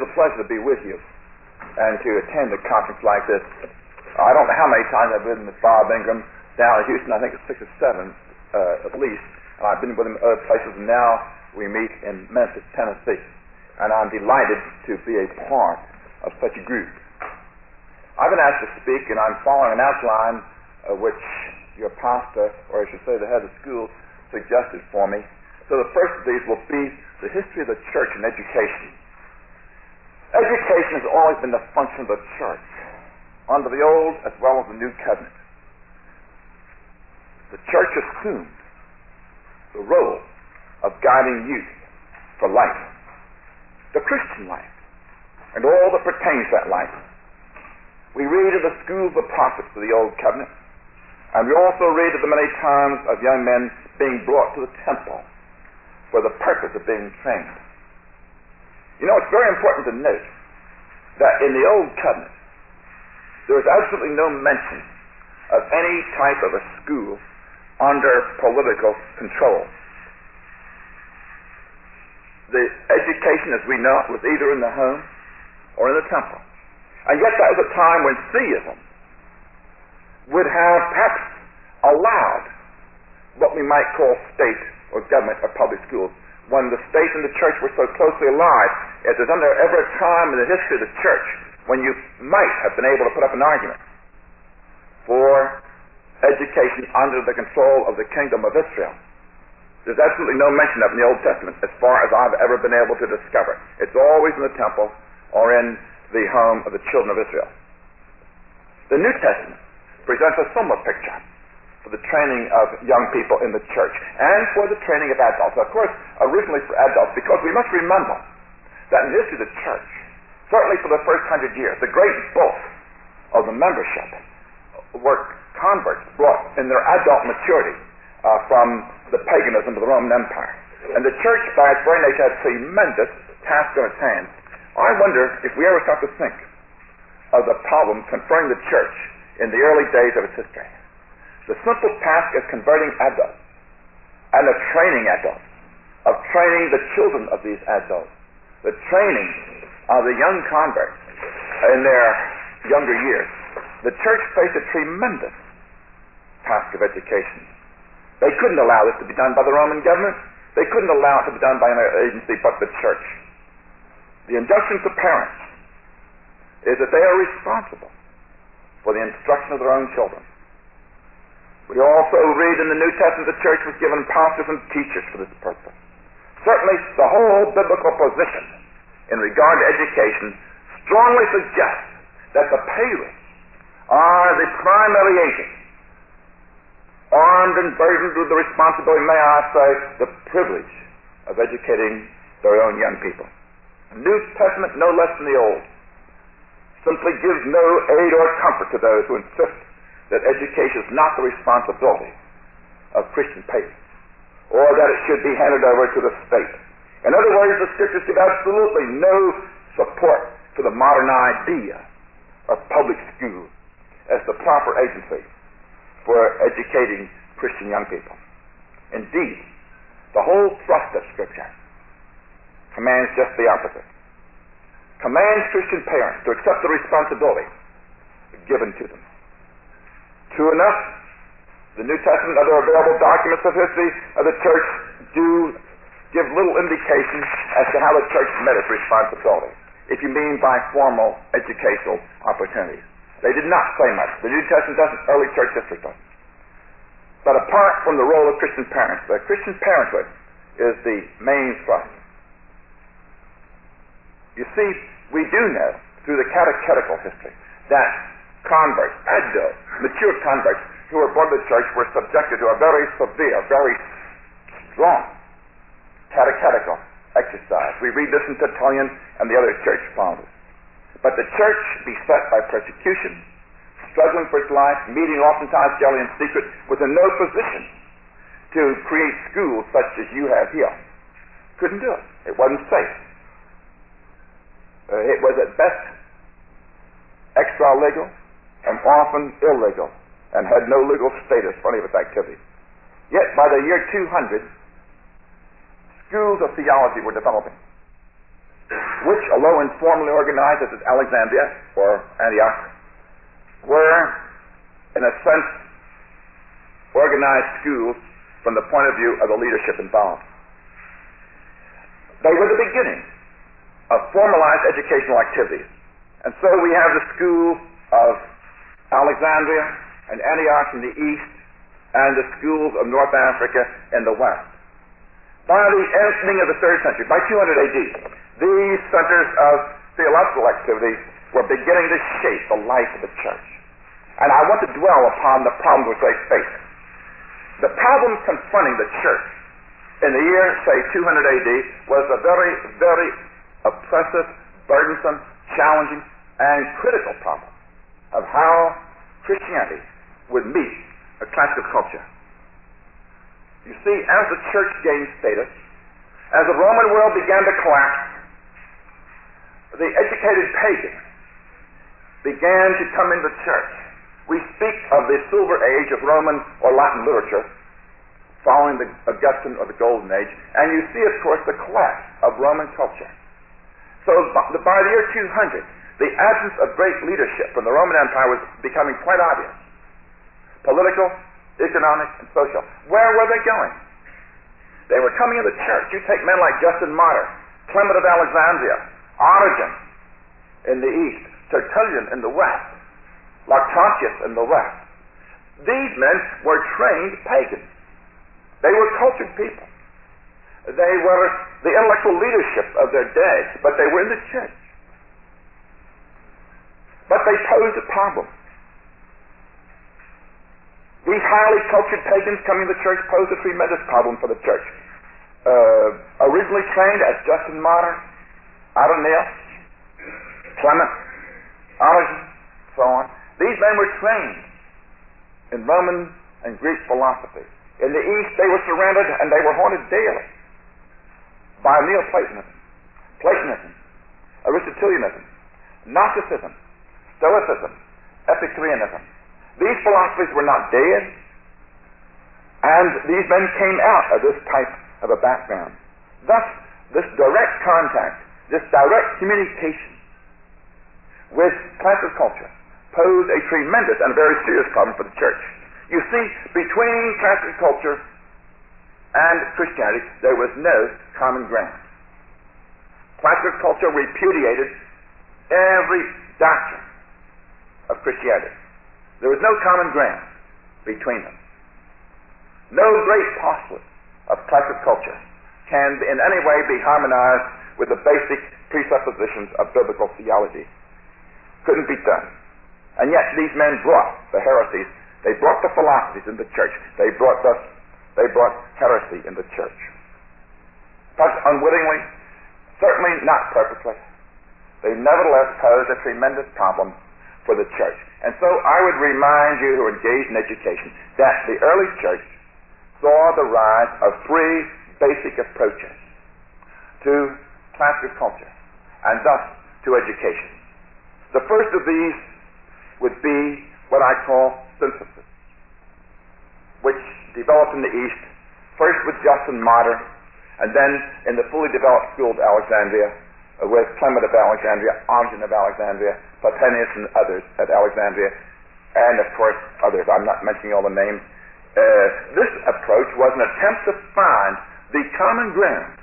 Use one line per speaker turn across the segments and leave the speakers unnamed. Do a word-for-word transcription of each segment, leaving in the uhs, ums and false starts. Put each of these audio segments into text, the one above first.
a pleasure to be with you and to attend a conference like this. I don't know how many times I've been with Bob Ingram down in Houston. I think it's six or seven uh, at least. And I've been with him at other places, and now we meet in Memphis, Tennessee. And I'm delighted to be a part of such a group. I've been asked to speak, and I'm following an outline uh, which your pastor, or I should say the head of the school, suggested for me. So the first of these will be the history of the church and education. Education has always been the function of the church, under the Old as well as the New Covenant. The church assumed the role of guiding youth for life, the Christian life, and all that pertains to that life. We read of the schools of prophets of the Old Covenant, and we also read of the many times of young men being brought to the temple for the purpose of being trained. You know, it's very important to note that in the Old Covenant, there is absolutely no mention of any type of a school under political control. The education, as we know it, was either in the home or in the temple. And yet that was a time when theism would have perhaps allowed what we might call state or government or public schools, when the state and the church were so closely allied. If there's under ever a time in the history of the church when you might have been able to put up an argument for education under the control of the kingdom of Israel, there's absolutely no mention of it in the Old Testament as far as I've ever been able to discover. It's always in the temple or in the home of the children of Israel. The New Testament presents a similar picture for the training of young people in the church and for the training of adults. Of course, originally for adults, because we must remember that in the history of the church, certainly for the first hundred years, the great bulk of the membership were converts brought in their adult maturity uh, from the paganism of the Roman Empire. And the church, by its very nature, had a tremendous task on its hands. I wonder if we ever stop to think of the problem confronting the church in the early days of its history. The simple task of converting adults and of training adults, of training the children of these adults, the training of the young converts in their younger years. The church faced a tremendous task of education. They couldn't allow this to be done by the Roman government. They couldn't allow it to be done by any agency but the church. The injunction to parents is that they are responsible for the instruction of their own children. We also read in the New Testament the church was given pastors and teachers for this purpose. Certainly, the whole biblical position in regard to education strongly suggests that the parents are the primary agents, armed and burdened with the responsibility, may I say, the privilege of educating their own young people. The New Testament, no less than the Old, simply gives no aid or comfort to those who insist that education is not the responsibility of Christian parents, or that it should be handed over to the state. In other words, the Scriptures give absolutely no support to the modern idea of public schools as the proper agency for educating Christian young people. Indeed, the whole thrust of Scripture commands just the opposite. Commands Christian parents to accept the responsibility given to them. True enough, the New Testament and other available documents of history of the church do give little indication as to how the church met its responsibility, if you mean by formal educational opportunities. They did not say much. The New Testament doesn't, early church history doesn't. But apart from the role of Christian parents, the Christian parenthood is the main thrust. You see, we do know through the catechetical history that converts, adults, mature converts who were brought to the church were subjected to a very severe, very strong catechetical exercise. We read this in Tertullian and the other church fathers. But the church, beset by persecution, struggling for its life, meeting oftentimes daily in secret, was in no position to create schools such as you have here. Couldn't do it. It wasn't safe. Uh, it was at best extra-legal and often illegal and had no legal status for any of its activities. Yet by the year two hundred, schools of theology were developing. We which, although informally organized as Alexandria or Antioch, were, in a sense, organized schools from the point of view of the leadership involved. They were the beginning of formalized educational activities. And so we have the schools of Alexandria and Antioch in the east, and the schools of North Africa in the west. By the ending of the third century, by two hundred A D, these centers of theological activity were beginning to shape the life of the church. And I want to dwell upon the problems which they faced. The problem confronting the church in the year, say, two hundred A D was a very, very oppressive, burdensome, challenging, and critical problem of how Christianity would meet a classical culture. You see, as the church gained status, as the Roman world began to collapse, the educated pagan began to come into church. We speak of the silver age of Roman or Latin literature, following the Augustan or the Golden Age, and you see, of course, the collapse of Roman culture. So by the year two hundred, the absence of great leadership from the Roman Empire was becoming quite obvious. Political, economic, and social. Where were they going? They were coming into the church. You take men like Justin Martyr, Clement of Alexandria, Origen in the east, Tertullian in the west, Lactantius in the west. These men were trained pagans. They were cultured people. They were the intellectual leadership of their day, but they were in the church. But they posed a problem. These highly cultured pagans coming to the church posed a tremendous problem for the church. Uh, originally trained as Justin Martyr, Irenaeus, Clement, Origen, so on. These men were trained in Roman and Greek philosophy. In the East, they were surrounded and they were haunted daily by Neoplatonism, Platonism, Aristotelianism, Gnosticism, Stoicism, Epicureanism. These philosophies were not dead, and these men came out of this type of a background. Thus, this direct contact, this direct communication with classical culture posed a tremendous and very serious problem for the church. You see, between classical culture and Christianity, there was no common ground. Classical culture repudiated every doctrine of Christianity. There was no common ground between them. No great postulate of classical culture can in any way be harmonized with the basic presuppositions of biblical theology. Couldn't be done. And yet these men brought the heresies, they brought the philosophies in the church. They brought thus, they brought heresy in the church. Perhaps unwittingly, certainly not purposely, they nevertheless posed a tremendous problem for the church. And so I would remind you who are engaged in education that the early church saw the rise of three basic approaches to classical culture and thus to education. The first of these would be what I call synthesis, which developed in the East, first with Justin Martyr, and then in the fully developed school of Alexandria, uh, with Clement of Alexandria, Origen of Alexandria, Papinius and others at Alexandria, and of course others. I'm not mentioning all the names. Uh, this approach was an attempt to find the common ground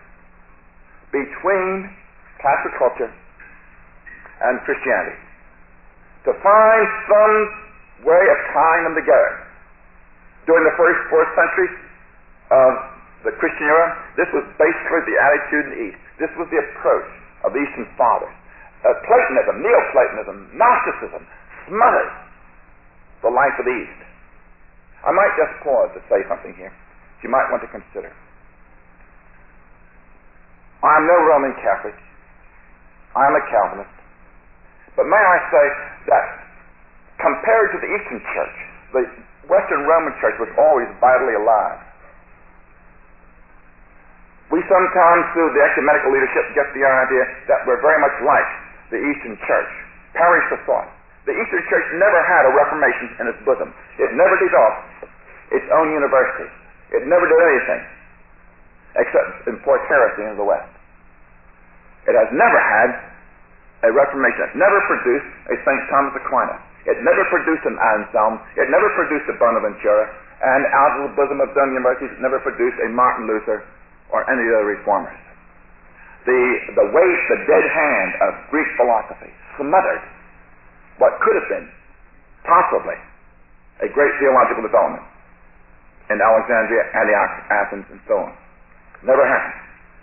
between classical culture and Christianity, to find some way of tying them together. During the first four centuries of the Christian era, this was basically the attitude in the East. This was the approach of the Eastern Fathers. Uh, Platonism, Neoplatonism, Gnosticism smothered the life of the East. I might just pause to say something here you might want to consider. I'm no Roman Catholic. I'm a Calvinist. But may I say that compared to the Eastern Church, the Western Roman Church was always vitally alive. We sometimes, through the ecumenical leadership, get the idea that we're very much like the Eastern Church. Perish the thought. The Eastern Church never had a Reformation in its bosom. It never developed its own university. It never did anything except enforce heresy in the West. It has never had a Reformation. It never produced a Saint Thomas Aquinas. It never produced an Anselm. It never produced a Bonaventura. And out of the bosom of Dona Mercies, it never produced a Martin Luther or any of the reformers. The, the weight, the dead hand of Greek philosophy smothered what could have been possibly a great theological development in Alexandria, Antioch, Athens, and so on. Never happened.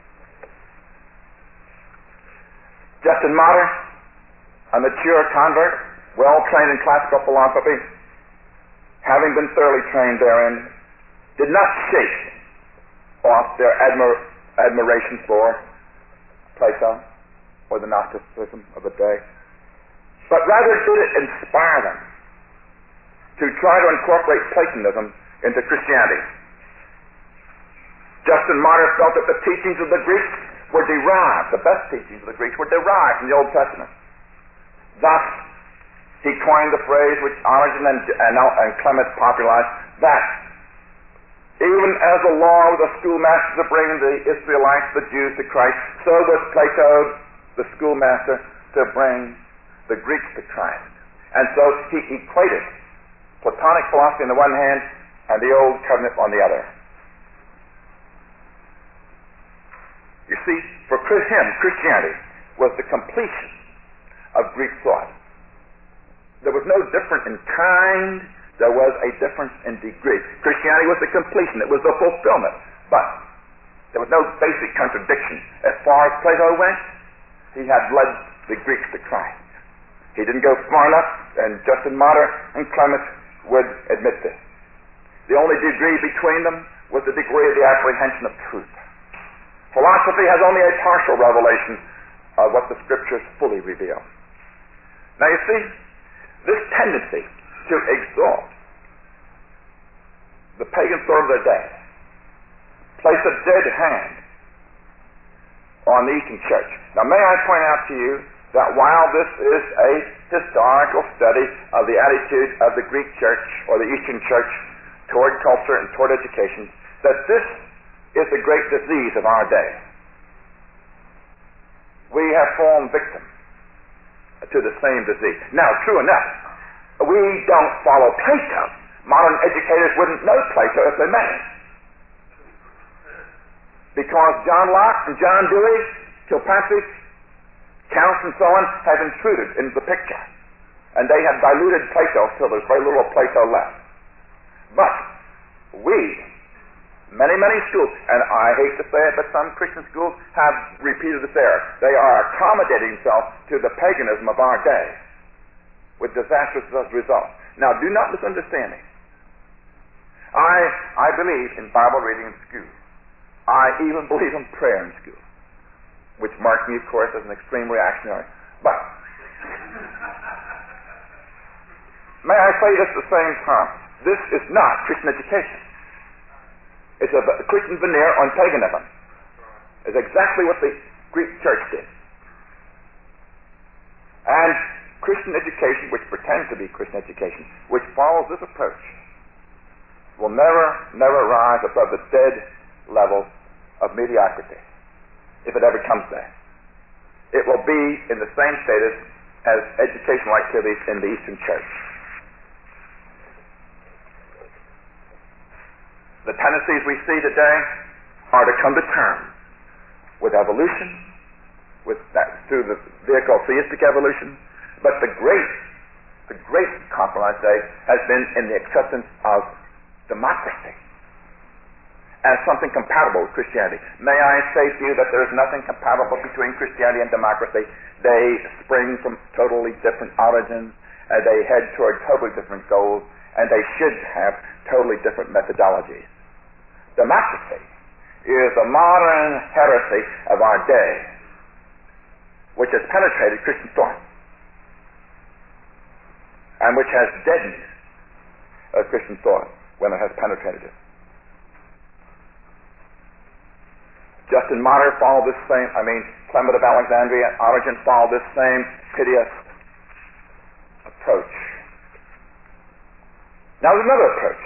Justin Martyr, a mature convert, well trained in classical philosophy, having been thoroughly trained therein, did not shake off their admir- admiration for Plato or the Gnosticism of the day, but rather did it inspire them to try to incorporate Platonism into Christianity. Justin Martyr felt that the teachings of the Greeks were derived, the best teachings of the Greeks were derived from the Old Testament. Thus, he coined the phrase which Origen and, and, and Clement popularized, that even as the law was a schoolmaster to bring the Israelites, the Jews, to Christ, so was Plato the schoolmaster to bring the Greeks to Christ. And so he equated Platonic philosophy on the one hand and the Old Covenant on the other. You see, for him, Christianity was the completion of Greek thought. There was no difference in kind, there was a difference in degree. Christianity was the completion, it was the fulfillment. But there was no basic contradiction. As far as Plato went, he had led the Greeks to Christ. He didn't go far enough, and Justin Martyr and Clement would admit this. The only degree between them was the degree of the apprehension of truth. Philosophy has only a partial revelation of what the Scriptures fully reveal. Now you see, this tendency to exalt the pagan thought of their day place a dead hand on the Eastern Church. Now may I point out to you that while this is a historical study of the attitude of the Greek Church or the Eastern Church toward culture and toward education, that this is the great disease of our day. We have fallen victim to the same disease. Now, true enough, we don't follow Plato. Modern educators wouldn't know Plato if they met him. Because John Locke and John Dewey, Kilpatrick, Counts and so on have intruded into the picture. And they have diluted Plato till there's very little Plato left. But we, many, many schools, and I hate to say it, but some Christian schools have repeated this error. They are accommodating themselves to the paganism of our day with disastrous results. Now, do not misunderstand me. I, I believe in Bible reading in school. I even believe in prayer in school, which marks me, of course, as an extreme reactionary. But may I say this at the same time? This is not Christian education. It's a Christian veneer on paganism. It's exactly what the Greek Church did. And Christian education, which pretends to be Christian education, which follows this approach, will never, never rise above the dead level of mediocrity, if it ever comes there. It will be in the same status as educational activities in the Eastern Church. The tendencies we see today are to come to terms with evolution, with that, through the vehicle of theistic evolution, but the great, the great compromise today has been in the acceptance of democracy as something compatible with Christianity. May I say to you that there is nothing compatible between Christianity and democracy. They spring from totally different origins, and they head toward totally different goals, and they should have totally different methodologies. Democracy is the modern heresy of our day, which has penetrated Christian thought, and which has deadened uh, Christian thought when it has penetrated it. Justin Martyr followed this same, I mean, Clement of Alexandria, Origen followed this same hideous approach. Now there's another approach,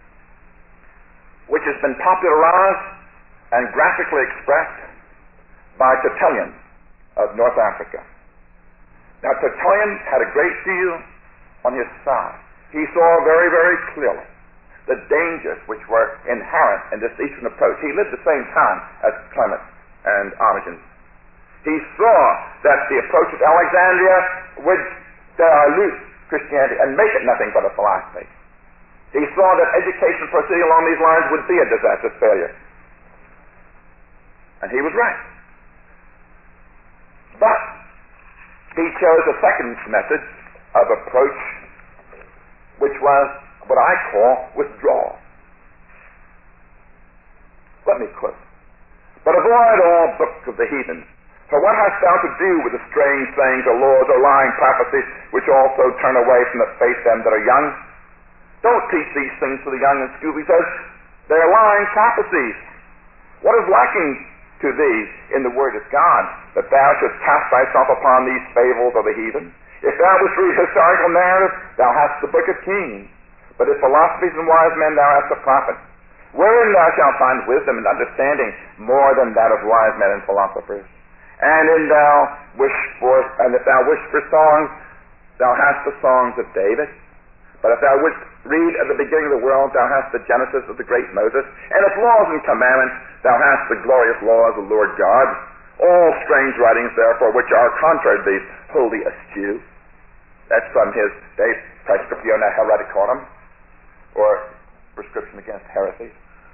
which has been popularized and graphically expressed by Tertullian of North Africa. Now, Tertullian had a great deal on his side. He saw very, very clearly the dangers which were inherent in this Eastern approach. He lived the same time as Clement and Origen. He saw that the approach of Alexandria would dilute Christianity and make it nothing but a philosophy. He saw that education proceeding along these lines would be a disastrous failure. And he was right. But he chose a second method of approach, which was what I call withdrawal. Let me quote. But avoid all books of the heathen, for what hast thou to do with the strange sayings or laws or lying prophecies, which also turn away from the faith them that are young? Don't teach these things to the young in school, he says. They are lying prophecies. What is lacking to thee in the word of God, that thou shouldst cast thyself upon these fables of the heathen? If thou wouldst read historical narrative, thou hast the book of Kings. But if philosophies and wise men, thou hast the prophets. Wherein thou shalt find wisdom and understanding more than that of wise men and philosophers. And in thou wish for, and if thou wish for songs, thou hast the songs of David. But if thou wouldst read at the beginning of the world, thou hast the Genesis of the great Moses. And if laws and commandments, thou hast the glorious laws of the Lord God. All strange writings, therefore, which are contrary to these, wholly eschew. That's from his De Prescriptione Hereticorum, or Prescription Against Heresy.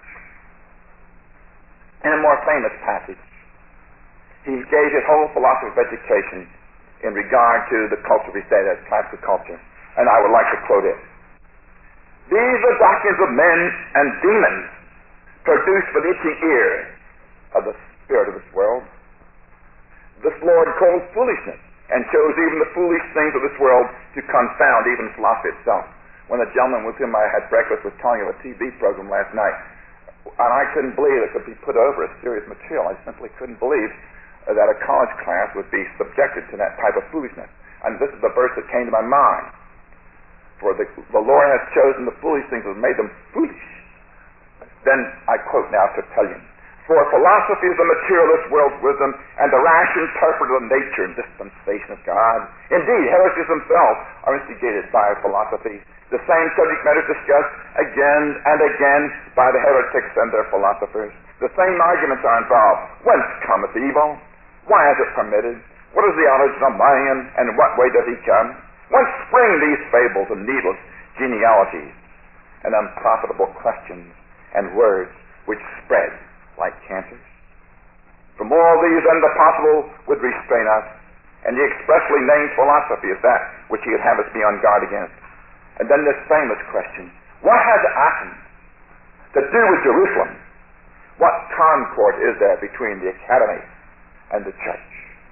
In a more famous passage, he gave his whole philosophy of education in regard to the culture of his day, that classical culture. And I would like to quote it. These are doctrines of men and demons, produced for the itching ear of the spirit of this world. This Lord calls foolishness, and chose even the foolish things of this world to confound even philosophy itself. When the gentleman with whom I had breakfast was telling of a T V program last night, and I couldn't believe it could be put over as serious material. I simply couldn't believe that a college class would be subjected to that type of foolishness. And this is the verse that came to my mind. For the, the Lord has chosen the foolish things and made them foolish. Then I quote now Tertullian. For philosophy is the material of this world's wisdom, and the rash interpreter of the nature and dispensation of God. Indeed, heresies themselves are instigated by philosophy. The same subject matter is discussed again and again by the heretics and their philosophers. The same arguments are involved. Whence cometh evil? Why is it permitted? What is the origin of man, and in what way does he come? Whence spring these fables and needless genealogies and unprofitable questions and words which spread like cancers? From all these then the possible would restrain us, and the expressly named philosophy is that which he would have us be on guard against. And then this famous question, what has Athens to do with Jerusalem? What concord is there between the academy and the church?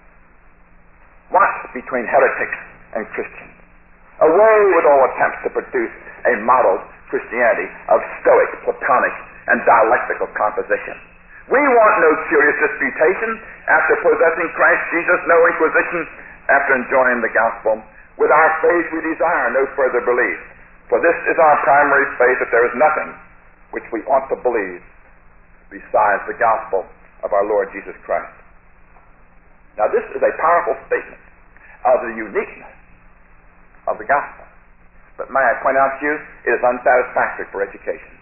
What between heretics and Christians? Away with all attempts to produce a modeled Christianity of Stoic, Platonic, and dialectical composition. We want no curious disputation after possessing Christ Jesus, no inquisition after enjoying the gospel. With our faith we desire no further belief. For this is our primary faith, that there is nothing which we ought to believe besides the gospel of our Lord Jesus Christ. Now this is a powerful statement of the uniqueness of the gospel. But may I point out to you, it is unsatisfactory for education.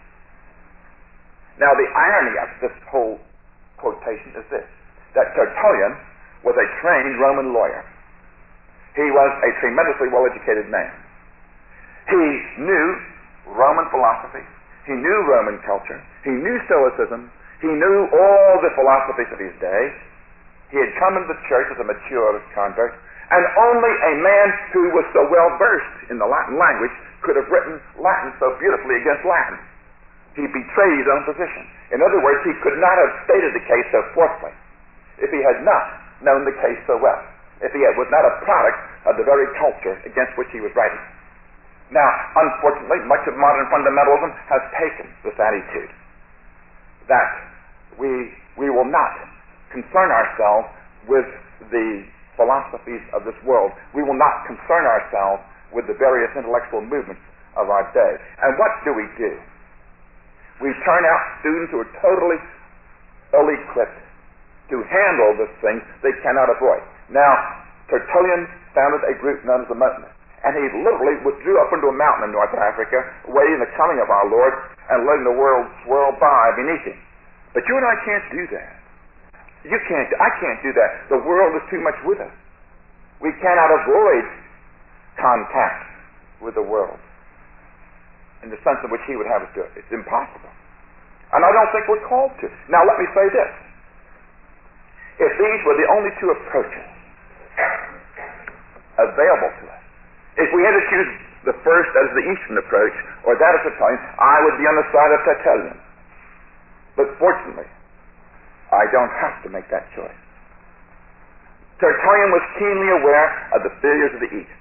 Now the irony of this whole quotation is this, that Tertullian was a trained Roman lawyer. He was a tremendously well-educated man. He knew Roman philosophy. He knew Roman culture. He knew Stoicism. He knew all the philosophies of his day. He had come into the church as a mature convert, and only a man who was so well-versed in the Latin language could have written Latin so beautifully against Latin. He betrayed his own position. In other words, he could not have stated the case so forcefully if he had not known the case so well, if he had, was not a product of the very culture against which he was writing. Now, unfortunately, much of modern fundamentalism has taken this attitude that we, we will not concern ourselves with the philosophies of this world. We will not concern ourselves with the various intellectual movements of our day. And what do we do? We turn out students who are totally ill-equipped to handle this thing they cannot avoid. Now, Tertullian founded a group known as the Montanists, and he literally withdrew up into a mountain in North Africa, awaiting the coming of our Lord and letting the world swirl by beneath him. But you and I can't do that. You can't. I can't do that. The world is too much with us. We cannot avoid contact with the world in the sense in which he would have us do it. It's impossible. And I don't think we're called to. Now let me say this. If these were the only two approaches available to us, if we had to choose the first as the Eastern approach or that as Tertullian, I would be on the side of Tertullian. But fortunately, I don't have to make that choice. Tertullian was keenly aware of the failures of the East.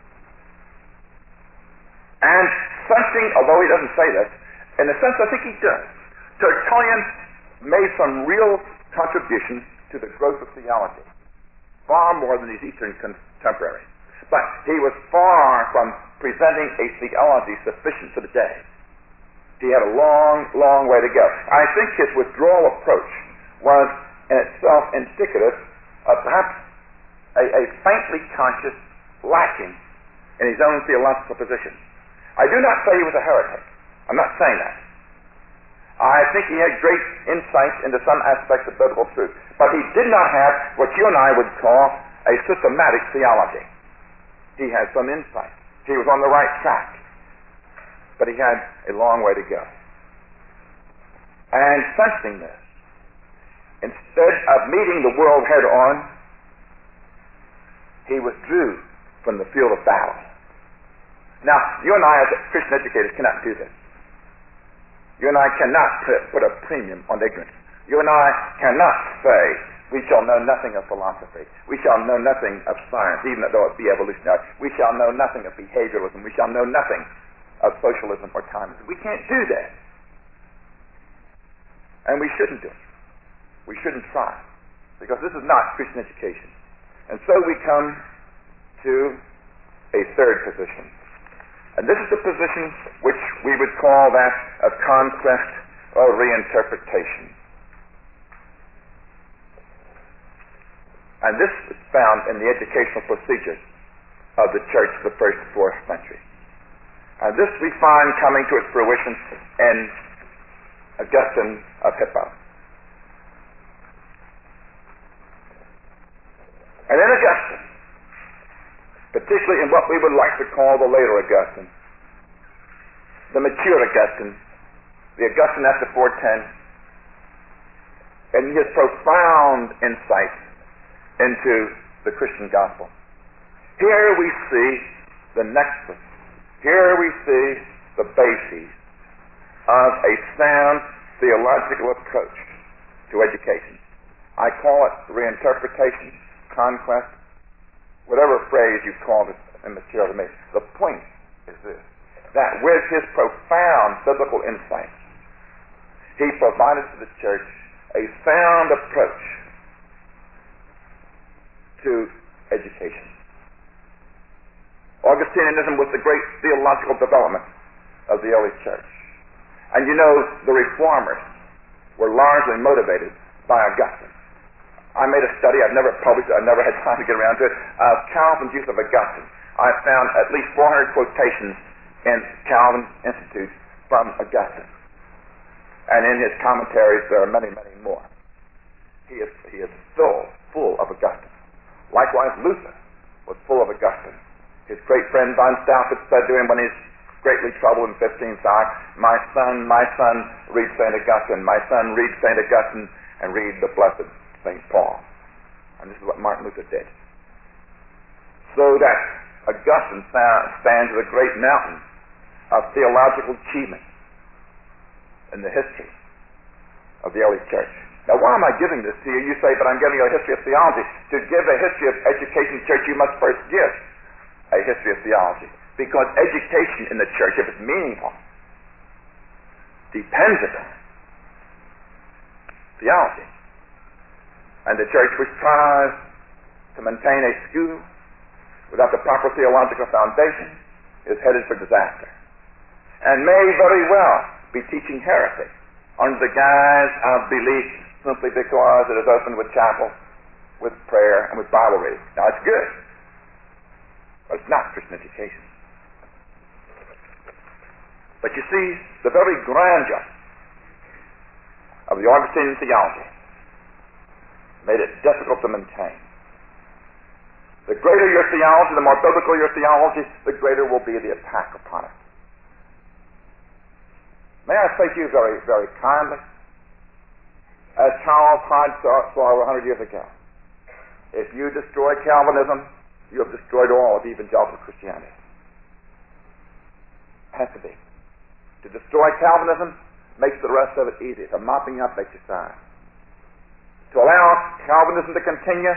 And sensing, although he doesn't say this, in a sense I think he does, Tertullian made some real contribution to the growth of theology, far more than his Eastern contemporaries. But he was far from presenting a theology sufficient for the day. He had a long, long way to go. I think his withdrawal approach was in itself indicative of perhaps a, a faintly conscious lacking in his own theological position. I do not say he was a heretic. I'm not saying that. I think he had great insight into some aspects of biblical truth. But he did not have what you and I would call a systematic theology. He had some insight. He was on the right track. But he had a long way to go. And sensing this, instead of meeting the world head on, he withdrew from the field of battle. Now, you and I as Christian educators cannot do this. You and I cannot put, put a premium on ignorance. You and I cannot say, we shall know nothing of philosophy. We shall know nothing of science, even though it be evolutionary. We shall know nothing of behavioralism. We shall know nothing of socialism or communism. We can't do that. And we shouldn't do it. We shouldn't try. Because this is not Christian education. And so we come to a third position. And this is the position which we would call that of conquest or reinterpretation. And this is found in the educational procedures of the church of the first and fourth century. And this we find coming to its fruition in Augustine of Hippo. And in Augustine, particularly in what we would like to call the later Augustine, the mature Augustine, the Augustine after four ten, and his profound insight into the Christian gospel. Here we see the nexus. Here we see the basis of a sound theological approach to education. I call it reinterpretation, conquest, whatever phrase you call it in material to me. The point is this, that with his profound biblical insight, he provided to the church a sound approach to education. Augustinianism was the great theological development of the early church. And you know, the reformers were largely motivated by Augustine. I made a study, I've never published it, I've never had time to get around to it, of Calvin's use of Augustine. I found at least four hundred quotations in Calvin's Institute from Augustine. And in his commentaries there are many, many more. He is, he is full, full of Augustine. Likewise, Luther was full of Augustine. His great friend Von Stauffer said to him when he's greatly troubled in fifteen five, my son, my son, read Saint Augustine. My son, read Saint Augustine and read the blessed Saint Paul. And this is what Martin Luther did. So that Augustine stands as a great mountain of theological achievement in the history of the early church. Now, why am I giving this to you? You say, but I'm giving you a history of theology. To give a history of education in the church, you must first give a history of theology. Because education in the church, if it's meaningful, depends upon theology. And the church which tries to maintain a school without the proper theological foundation is headed for disaster. And may very well be teaching heresy under the guise of belief simply because it is opened with chapel, with prayer, and with Bible reading. Now, it's good, but it's not Christian education. But you see, the very grandeur of the Augustinian theology made it difficult to maintain. The greater your theology, the more biblical your theology, the greater will be the attack upon it. May I say to you very, very kindly, as Charles Hyde saw over one hundred years ago, if you destroy Calvinism, you have destroyed all of evangelical Christianity. It has to be. To destroy Calvinism makes the rest of it easy. It's a mopping up exercise. To allow Calvinism to continue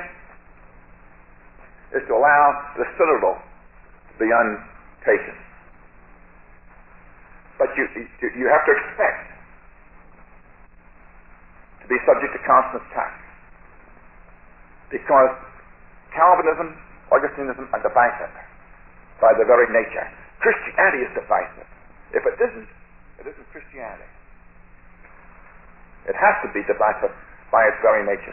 is to allow the citadel to be untaken. But you, you, you have to expect to be subject to constant attack. Because Calvinism, Augustinism are divisive by their very nature. Christianity is divisive. If it isn't, it isn't Christianity. It has to be divisive by its very nature.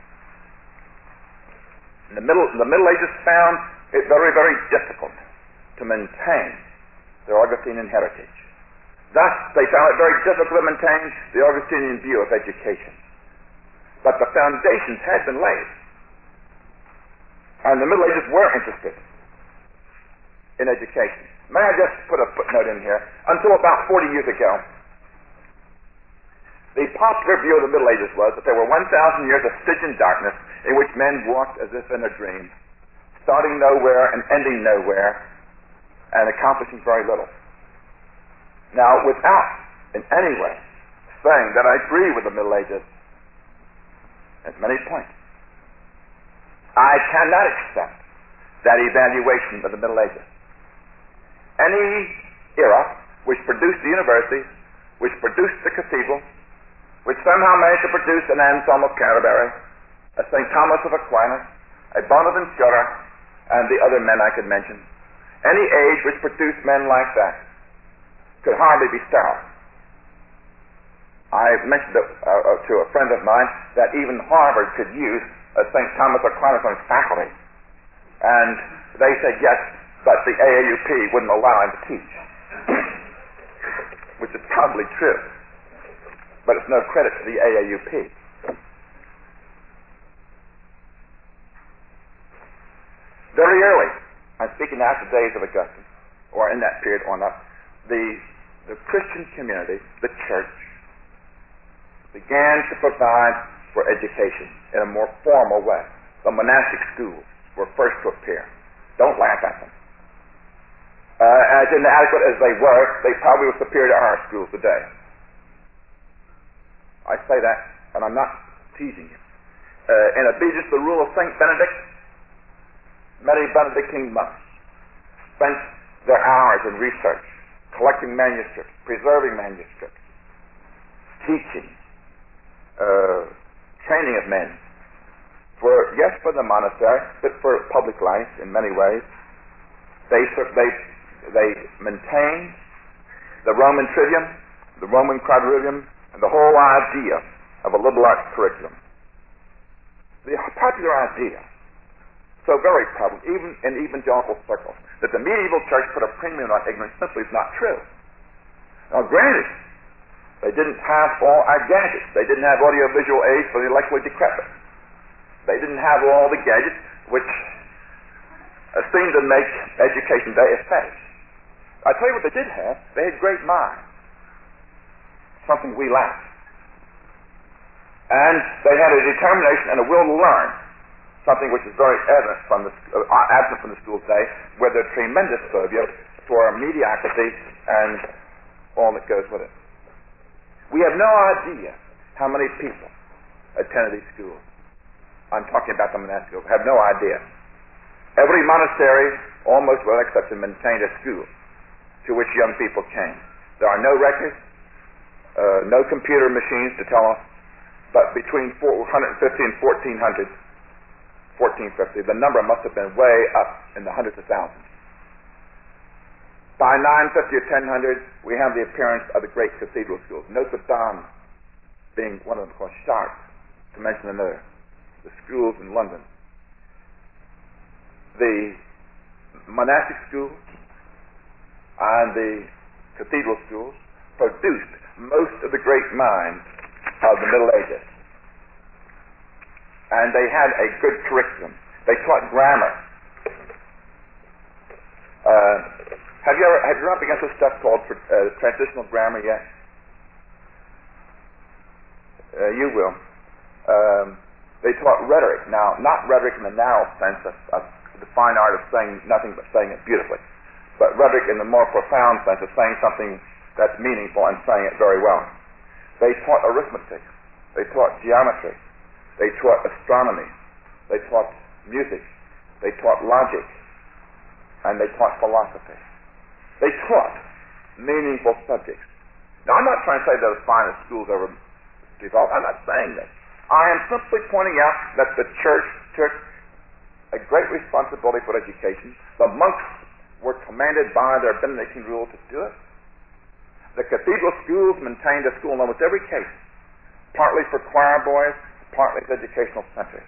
In the Middle, the Middle Ages found it very, very difficult to maintain their Augustinian heritage. Thus, they found it very difficult to maintain the Augustinian view of education. But the foundations had been laid. And the Middle Ages were interested in education. May I just put a footnote in here? Until about forty years ago, the popular view of the Middle Ages was that there were one thousand years of Stygian darkness in which men walked as if in a dream, starting nowhere and ending nowhere, and accomplishing very little. Now, without in any way saying that I agree with the Middle Ages at many points, I cannot accept that evaluation of the Middle Ages. Any era which produced the universities, which produced the cathedral, which somehow managed to produce an Anselm of Canterbury, a Saint Thomas of Aquinas, a Bonaventura, and the other men I could mention, any age which produced men like that could hardly be sterile. I mentioned uh, uh, to a friend of mine that even Harvard could use a Saint Thomas Aquinas on its faculty. And they said yes, but the A A U P wouldn't allow him to teach. Which is probably true. But it's no credit to the A A U P. Very early, I'm speaking now to the days of Augustine, or in that period on up, the, the Christian community, the church, began to provide for education in a more formal way. The monastic schools were first to appear. Don't laugh at them. Uh, as inadequate as they were, they probably were superior to our schools today. I say that, and I'm not teasing you. Uh, in obedience to the rule of Saint Benedict, many Benedictine monks spent their hours in research, collecting manuscripts, preserving manuscripts, teaching, uh, training of men, for yes, for the monastery, but for public life in many ways. They they they maintained the Roman trivium, the Roman quadrivium, and the whole idea of a liberal arts curriculum. The popular idea, so very prevalent, even in evangelical circles, that the medieval church put a premium on ignorance simply is not true. Now, granted, they didn't have all our gadgets. They didn't have audiovisual aids for the intellectually decrepit. They didn't have all the gadgets which uh, seem to make education day aesthetic. I tell you what they did have. They had great minds, something we lack. And they had a determination and a will to learn, something which is very evident from the, uh, absent from the school today, where there's tremendous phobia for mediocrity and all that goes with it. We have no idea how many people attended these schools. I'm talking about the monastic schools. Have no idea. Every monastery, almost without exception, maintained a school to which young people came. There are no records, uh, no computer machines to tell us, but between four hundred fifty and fourteen hundred, fourteen fifty, the number must have been way up in the hundreds of thousands. By nine fifty or ten hundred, we have the appearance of the great cathedral schools. Notre Dame being one of them, of course, Chartres to mention another, the schools in London. The monastic schools and the cathedral schools produced most of the great minds of the Middle Ages. And they had a good curriculum. They taught grammar. Uh, have you ever have you run up against this stuff called uh, transitional grammar yet? Uh, you will. Um, they taught rhetoric. Now, not rhetoric in the narrow sense of, of the fine art of saying nothing but saying it beautifully, but rhetoric in the more profound sense of saying something that's meaningful and saying it very well. They taught arithmetic. They taught geometry. They taught astronomy. They taught music. They taught logic. And they taught philosophy. They taught meaningful subjects. Now, I'm not trying to say they're the finest schools ever developed. I'm not saying that. I am simply pointing out that the church took a great responsibility for education. The monks were commanded by their Benedictine rule to do it. The cathedral schools maintained a school in almost every case, partly for choir boys, partly as educational centers.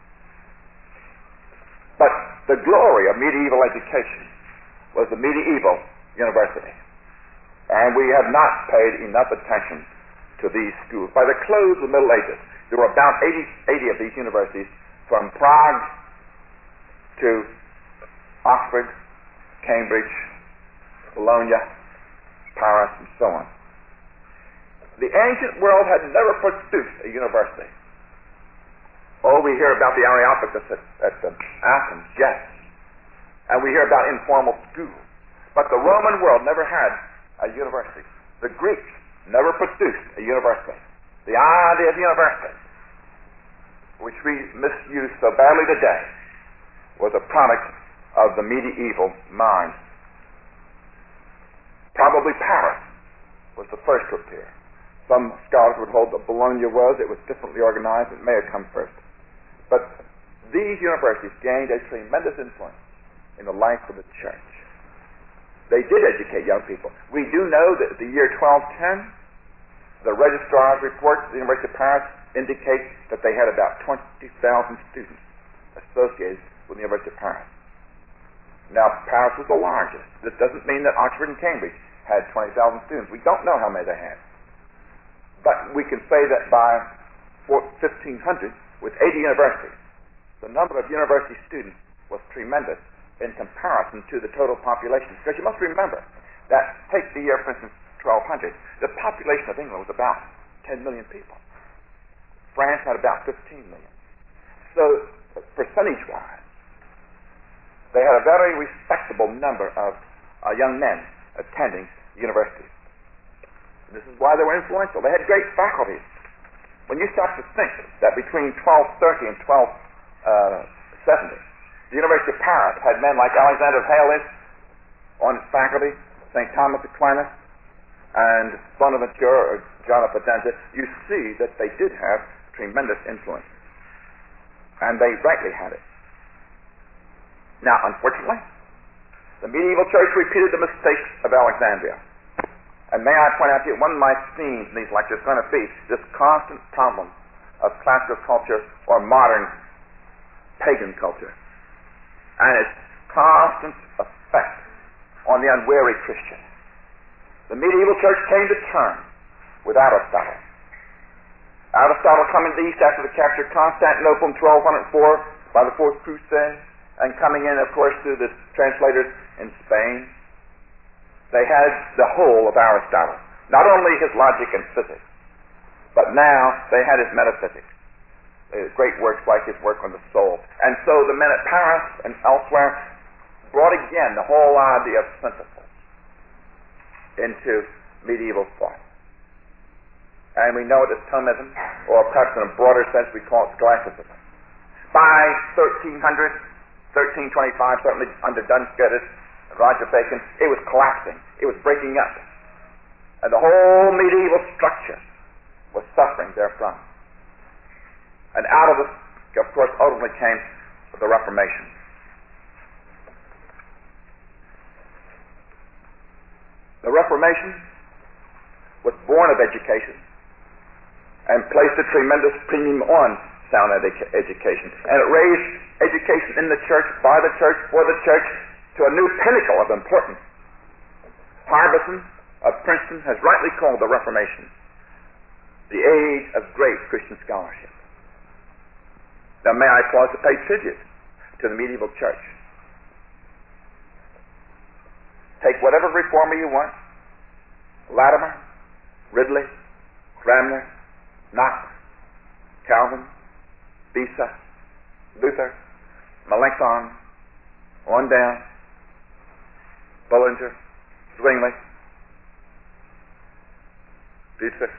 But the glory of medieval education was the medieval university. And we have not paid enough attention to these schools. By the close of the Middle Ages, there were about eighty, eighty of these universities, from Prague to Oxford, Cambridge, Bologna, Paris, and so on. The ancient world had never produced a university. Oh, we hear about the Areopagus at, at um, Athens, yes. And we hear about informal schools. But the Roman world never had a university. The Greeks never produced a university. The idea of university, which we misuse so badly today, was a product of the medieval mind. Probably Paris was the first to appear. Some scholars would hold that Bologna was. It was differently organized. It may have come first. But these universities gained a tremendous influence in the life of the church. They did educate young people. We do know that the year twelve ten, the registrar's report to the University of Paris indicates that they had about twenty thousand students associated with the University of Paris. Now, Paris was the largest. This doesn't mean that Oxford and Cambridge had twenty thousand students. We don't know how many they had. But we can say that by fifteen hundred, with eighty universities, the number of university students was tremendous in comparison to the total population. Because you must remember that, take the year, for instance, twelve hundred, the population of England was about ten million people. France had about fifteen million. So, percentage-wise, they had a very respectable number of uh, young men attending universities. This is why they were influential. They had great faculties. When you start to think that between twelve thirty and twelve seventy, the University of Paris had men like Alexander of Hales on its faculty, Saint Thomas Aquinas, and Bonaventure or John of Potenza, you see that they did have tremendous influence. And they rightly had it. Now, unfortunately, the medieval church repeated the mistakes of Alexandria. And may I point out to you, one of my themes in these lectures is going to be this constant problem of classical culture or modern pagan culture, and its constant effect on the unwary Christian. The medieval church came to terms with Aristotle. Aristotle coming to the east after the capture of Constantinople in twelve oh four by the Fourth Crusade, and coming in, of course, through the translators in Spain. They had the whole of Aristotle, not only his logic and physics, but now they had his metaphysics. His great works like his work on the soul. And so the men at Paris and elsewhere brought again the whole idea of synthesis into medieval thought. And we know it as Thomism, or perhaps in a broader sense we call it Scholasticism. By thirteen hundred, thirteen twenty-five, certainly under Duns Scotus and Roger Bacon, it was collapsing. It was breaking up. And the whole medieval structure was suffering therefrom. And out of this, of course, ultimately came the Reformation. The Reformation was born of education and placed a tremendous premium on sound edu- education. And it raised education in the church, by the church, for the church, to a new pinnacle of importance. Harbison of Princeton has rightly called the Reformation the age of great Christian scholarship. Now may I pause to pay tribute to the medieval church. Take whatever reformer you want, Latimer, Ridley, Cranmer, Knox, Calvin, Beza, Luther, Melanchthon, on down, Bullinger, Zwingli, Wycliffe.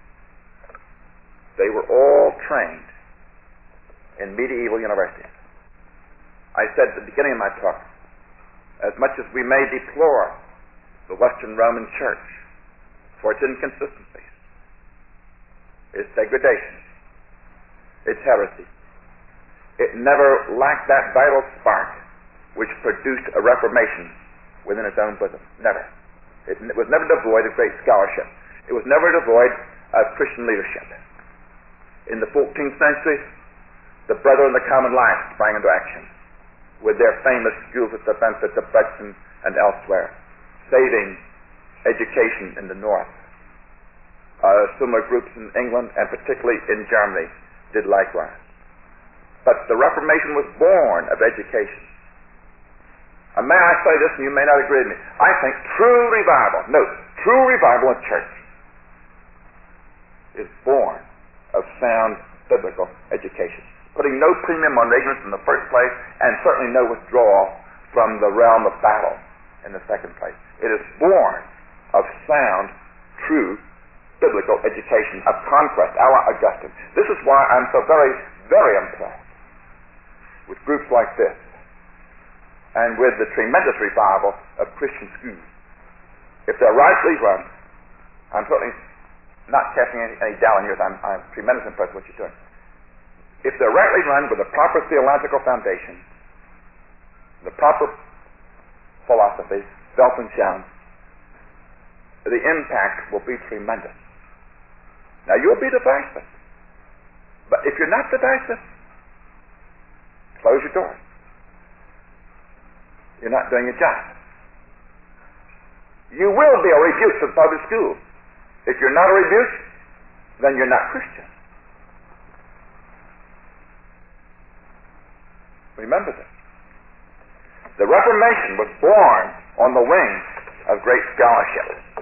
They were all trained in medieval universities. I said at the beginning of my talk, as much as we may deplore the Western Roman Church for its inconsistencies, its degradation, its heresy, it never lacked that vital spark which produced a reformation within its own bosom. Never. It was never devoid of great scholarship. It was never devoid of Christian leadership. In the fourteenth century, the Brethren of the Common Life sprang into action with their famous schools at the benefit of Brexton and elsewhere, saving education in the North. Uh, similar groups in England and particularly in Germany did likewise. But the Reformation was born of education. And may I say this, and you may not agree with me, I think true revival, note, true revival in church is born of sound biblical education, putting no premium on ignorance in the first place, and certainly no withdrawal from the realm of battle in the second place. It is born of sound, true, biblical education of conquest, a la Augustine. This is why I'm so very, very impressed with groups like this, and with the tremendous revival of Christian schools. If they're rightly run, I'm certainly not casting any, any doubt on yours, I'm, I'm tremendously impressed with what you're doing. If they're rightly run with a proper theological foundation, the proper philosophy, Weltanschauung, the impact will be tremendous. Now you'll be divisive, but if you're not divisive, close your doors. You're not doing your job. You will be a rebuke to the public schools. If you're not a rebuke, then you're not Christian. Remember this. The Reformation was born on the wings of great scholarship.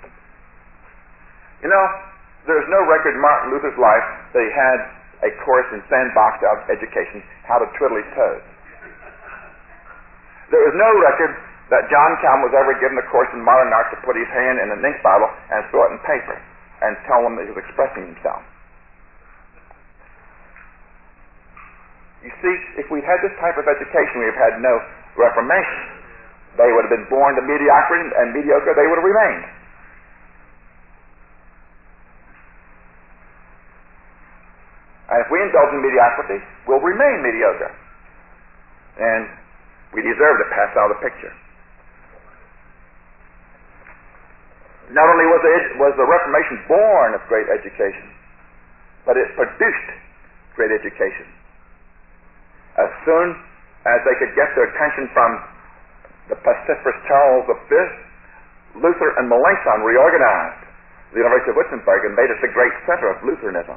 You know, there's no record in Martin Luther's life that he had a course in sandbox education, how to twiddle his toes. There is no record that John Calvin was ever given a course in modern art to put his hand in an ink bottle and throw it in paper and tell him that he was expressing himself. You see, if we'd had this type of education, we'd have had no Reformation. They would have been born to mediocrity, and mediocre they would have remained. And if we indulge in mediocrity, we'll remain mediocre. And we deserve to pass out of the picture. Not only was the, was the Reformation born of great education, but it produced great education. As soon as they could get their attention from the pestiferous Charles the Fifth, Luther and Melanchthon reorganized the University of Wittenberg and made it the great center of Lutheranism.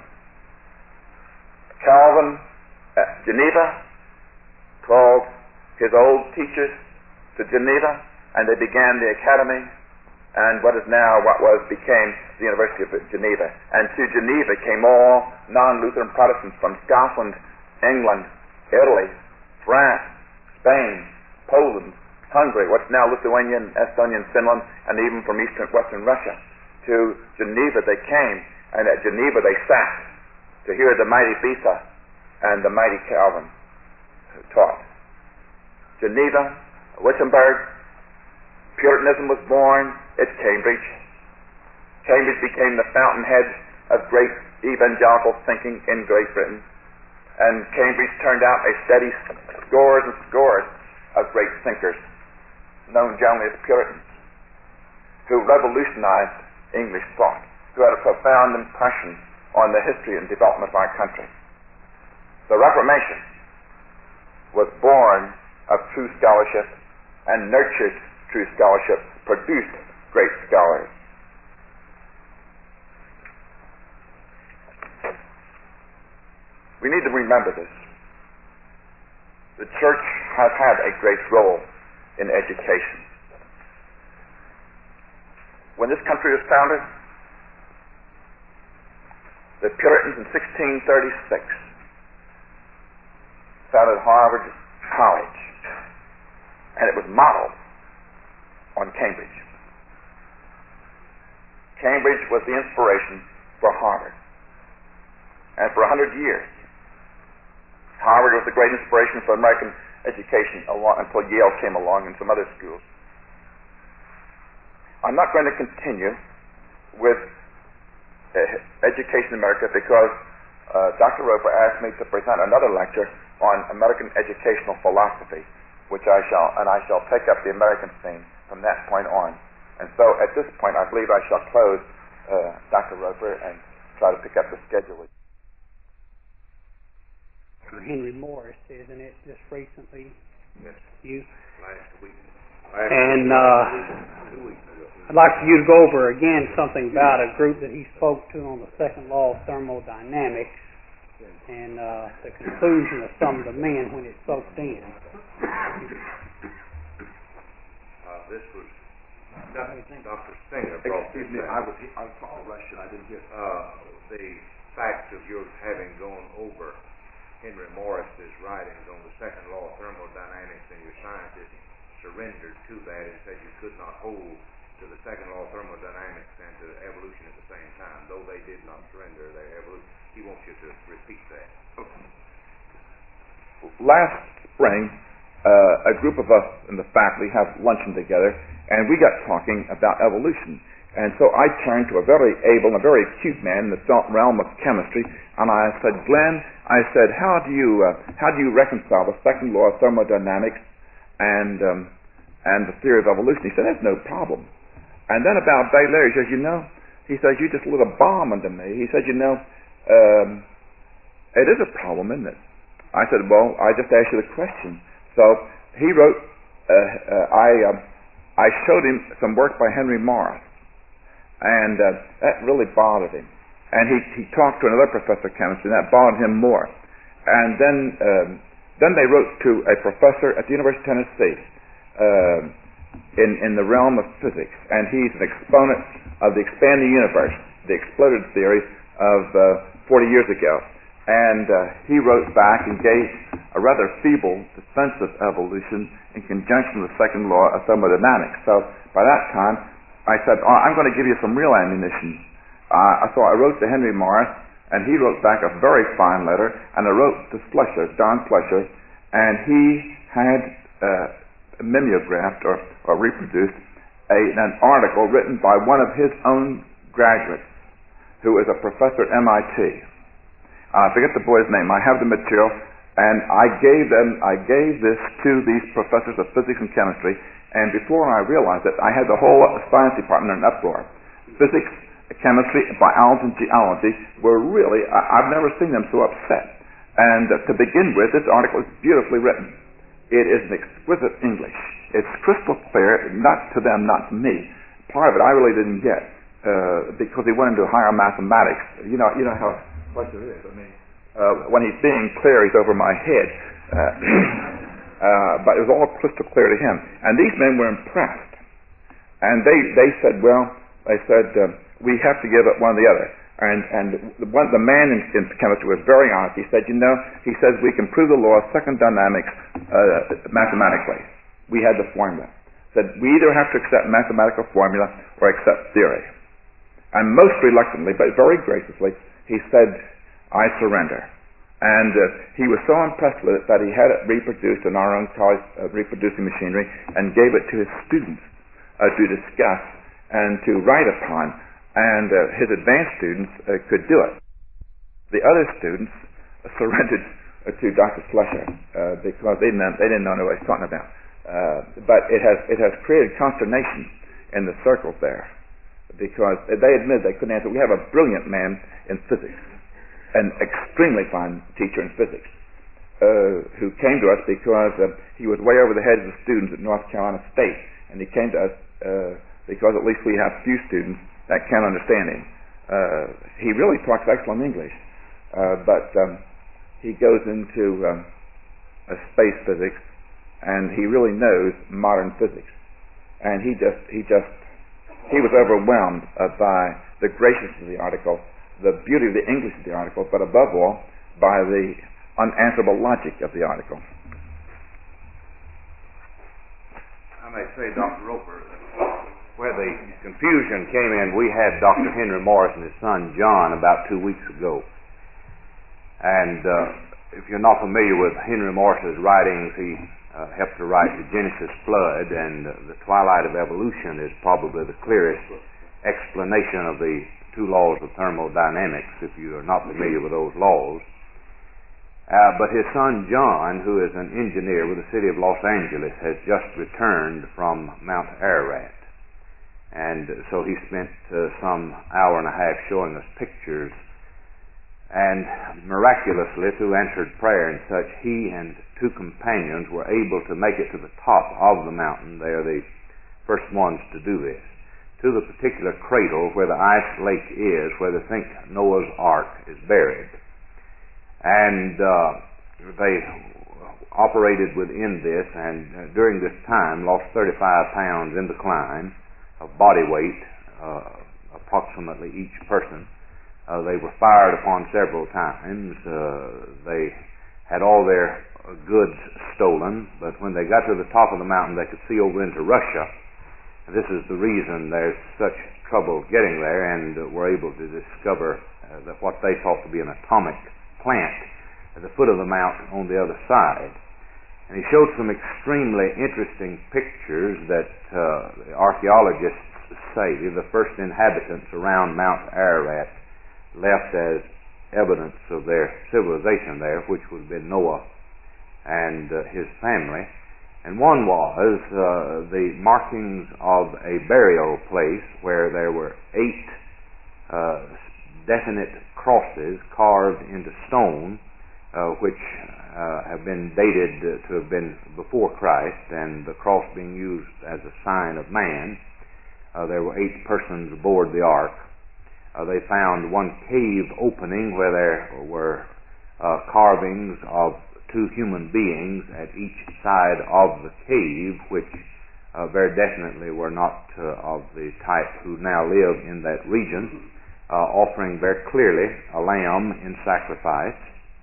Calvin at Geneva called his old teachers to Geneva, and they began the academy, and what is now, what was, became the University of Geneva. And to Geneva came all non-Lutheran Protestants from Scotland, England, Italy, France, Spain, Poland, Hungary, what's now Lithuania, Estonia, and Finland, and even from eastern western Russia. To Geneva they came, and at Geneva they sat to hear the mighty Beza and the mighty Calvin who taught. Geneva, Wittenberg, Puritanism was born at Cambridge. Cambridge became the fountainhead of great evangelical thinking in Great Britain. And Cambridge turned out a steady scores and scores of great thinkers, known generally as Puritans, who revolutionized English thought, who had a profound impression on the history and development of our country. The Reformation was born of true scholarship and nurtured true scholarship, produced great scholars. We need to remember this. The church has had a great role in education. When this country was founded, the Puritans in sixteen thirty-six founded Harvard College, and it was modeled on Cambridge. Cambridge was the inspiration for Harvard. And for a hundred years, Harvard was the great inspiration for American education until Yale came along and some other schools. I'm not going to continue with uh, education in America because uh, Doctor Roper asked me to present another lecture on American educational philosophy, which I shall, and I shall take up the American theme from that point on. And so at this point, I believe I shall close uh, Doctor Roper and try to pick up the schedule.
Henry Morris, isn't it, just recently?
Yes.
You?
Last week. Last
and
week,
uh,
two weeks ago.
I'd like for you to go over again something about a group that he spoke to on the second law of thermodynamics and uh, the conclusion of some of the men when it soaked in.
Uh, this was Doctor Singer brought
Excuse
this
me,
out.
I was I was all Russian. I didn't hear.
Uh, the facts of your having gone over Henry Morris's writings on the second law of thermodynamics, and your scientists surrendered to that and said you could not hold to the second law of thermodynamics and to evolution at the same time, though they did not surrender their evolution. He wants you to repeat that.
Last spring, uh, a group of us in the faculty have luncheon together, and we got talking about evolution. And so I turned to a very able and a very acute man in the realm of chemistry, and I said, Glenn, I said, how do you uh, how do you reconcile the second law of thermodynamics and um, and the theory of evolution? He said, that's no problem. And then about a day later, he says, you know, he says, you just lit a bomb into me. He said, you know, um, it is a problem, isn't it? I said, well, I just asked you the question. So he wrote, uh, uh, I uh, I showed him some work by Henry Morris. And uh, that really bothered him. And he, he talked to another professor of chemistry, and that bothered him more. And then um, then they wrote to a professor at the University of Tennessee uh, in, in the realm of physics. And he's an exponent of the expanding universe, the exploded theory of uh, forty years ago. And uh, he wrote back and gave a rather feeble defense of evolution in conjunction with the second law of thermodynamics. So by that time, I said, oh, I'm going to give you some real ammunition. Uh, so I wrote to Henry Morris, and he wrote back a very fine letter, and I wrote to Fletcher, Don Fletcher, and he had uh, mimeographed or, or reproduced a, an article written by one of his own graduates, who is a professor at M I T. Uh, I forget the boy's name. I have the material, and I gave them, I gave this to these professors of physics and chemistry. And before I realized it, I had the whole science department in an uproar. Physics, chemistry, biology, and geology were really, I, I've never seen them so upset. And uh, to begin with, this article is beautifully written. It is an exquisite English. It's crystal clear, not to them, not to me. Part of it I really didn't get uh, because he went into higher mathematics. You know, you know how Fletcher is. I mean, uh, when he's being clear, he's over my head. Uh, Uh, but it was all crystal clear to him. And these men were impressed. And they, they said, well, they said, uh, we have to give up one or the other. And, and the, one, the man in, in chemistry was very honest. He said, you know, he says we can prove the law of second dynamics uh, mathematically. We had the formula. Said we either have to accept mathematical formula or accept theory. And most reluctantly, but very graciously, he said, I surrender. And uh, he was so impressed with it that he had it reproduced in our own college uh, reproducing machinery and gave it to his students uh, to discuss and to write upon. And uh, his advanced students uh, could do it. The other students uh, surrendered uh, to Doctor Fletcher uh, because they didn't, they didn't know what he was talking about. Uh, but it has it has created consternation in the circles there because they admitted they couldn't answer. We have a brilliant man in physics, an extremely fine teacher in physics, uh, who came to us because uh, he was way over the heads of the students at North Carolina State, and he came to us uh, because at least we have few students that can understand him. Uh, he really talks excellent English, uh, but um, he goes into um, a space physics, and he really knows modern physics, and he just he just he was overwhelmed uh, by the graciousness of the article, the beauty of the English of the article, but above all, by the unanswerable logic of the article.
I may say, Doctor Roper, where the confusion came in, we had Doctor Henry Morris and his son John about two weeks ago. And uh, if you're not familiar with Henry Morris's writings, he Uh, helped to write the Genesis Flood, and uh, the Twilight of Evolution is probably the clearest explanation of the two laws of thermodynamics, if you are not familiar with those laws. Uh, but his son John, who is an engineer with the city of Los Angeles, has just returned from Mount Ararat. And so he spent uh, some hour and a half showing us pictures. And miraculously, through answered prayer and such, he and two companions were able to make it to the top of the mountain. They are the first ones to do this. To the particular cradle where the ice lake is, where they think Noah's Ark is buried. And uh, they operated within this, and uh, during this time lost thirty-five pounds in the climb of body weight, uh, approximately each person. Uh, they were fired upon several times. Uh, they had all their uh, goods stolen, but when they got to the top of the mountain, they could see over into Russia. And this is the reason there's such trouble getting there, and uh, were able to discover uh, that what they thought to be an atomic plant at the foot of the mountain on the other side. And he showed some extremely interesting pictures that uh, the archaeologists say the first inhabitants around Mount Ararat left as evidence of their civilization there, which would have been Noah and uh, his family. And one was uh, the markings of a burial place where there were eight uh, definite crosses carved into stone, uh, which uh, have been dated uh, to have been before Christ, and the cross being used as a sign of man. Uh, there were eight persons aboard the ark. Uh, they found one cave opening where there were uh, carvings of two human beings at each side of the cave, which uh, very definitely were not uh, of the type who now live in that region, uh, offering very clearly a lamb in sacrifice,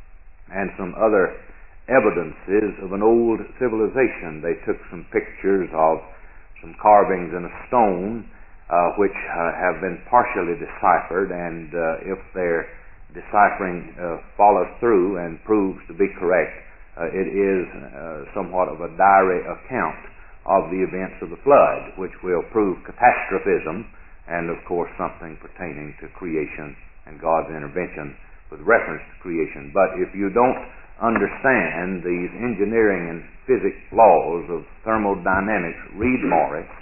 and some other evidences of an old civilization. They took some pictures of some carvings in a stone, Uh, which uh, have been partially deciphered, and uh, if their deciphering uh, follows through and proves to be correct, uh, it is uh, somewhat of a diary account of the events of the flood, which will prove catastrophism, and of course something pertaining to creation and God's intervention with reference to creation. But if you don't understand these engineering and physics laws of thermodynamics, read Morris,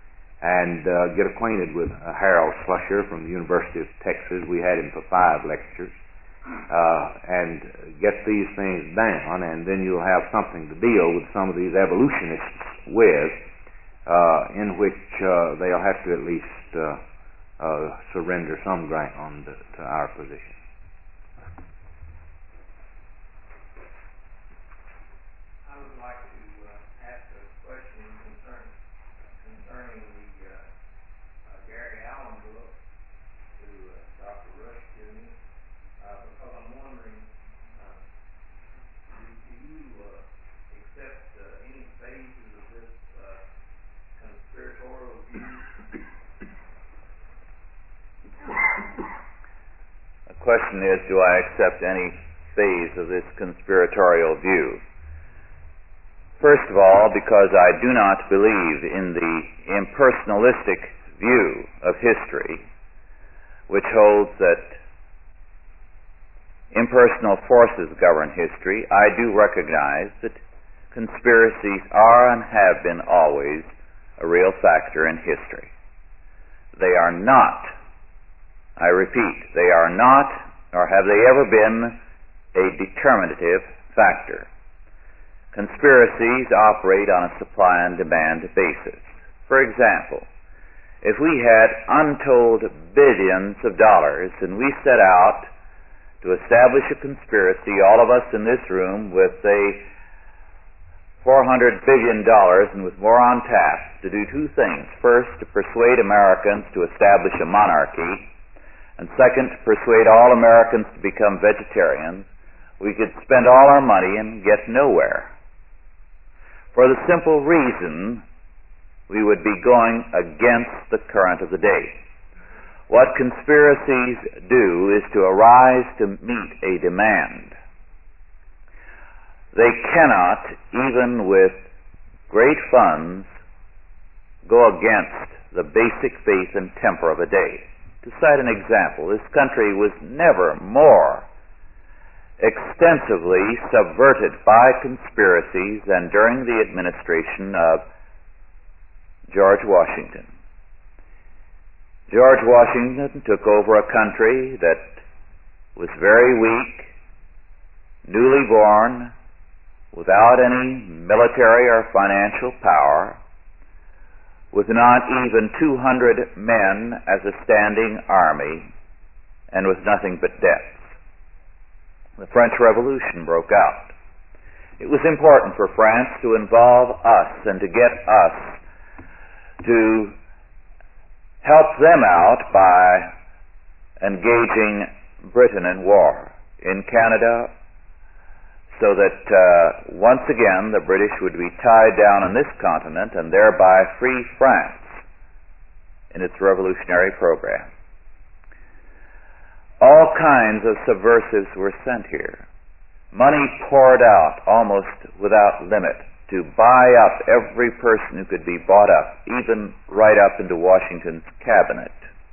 and uh, get acquainted with uh, Harold Slusher from the University of Texas. We had him for five lectures. Uh, and get these things down, and then you'll have something to deal with some of these evolutionists with, uh, in which uh, they'll have to at least uh, uh, surrender some ground to, to our position.
The question is, do I accept any phase of this conspiratorial view? First of all, because I do not believe in the impersonalistic view of history, which holds that impersonal forces govern history, I do recognize that conspiracies are and have been always a real factor in history. they are not, I repeat, they are not, nor have they ever been, a determinative factor. Conspiracies operate on a supply and demand basis. For example, if we had untold billions of dollars and we set out to establish a conspiracy, all of us in this room with a four hundred billion dollars and with more on tap, to do two things. First, to persuade Americans to establish a monarchy, and second, to persuade all Americans to become vegetarians, we could spend all our money and get nowhere. For the simple reason we would be going against the current of the day. What conspiracies do is to arise to meet a demand. They cannot, even with great funds, go against the basic faith and temper of a day. To cite an example, this country was never more extensively subverted by conspiracies than during the administration of George Washington. George Washington took over a country that was very weak, newly born, without any military or financial power, with not even two hundred men as a standing army, and with nothing but debts. The French Revolution broke out. It was important for France to involve us and to get us to help them out by engaging Britain in war in Canada, so that uh, once again the British would be tied down on this continent and thereby free France in its revolutionary program. All kinds of subversives were sent here. Money poured out almost without limit to buy up every person who could be bought up, even right up into Washington's cabinet.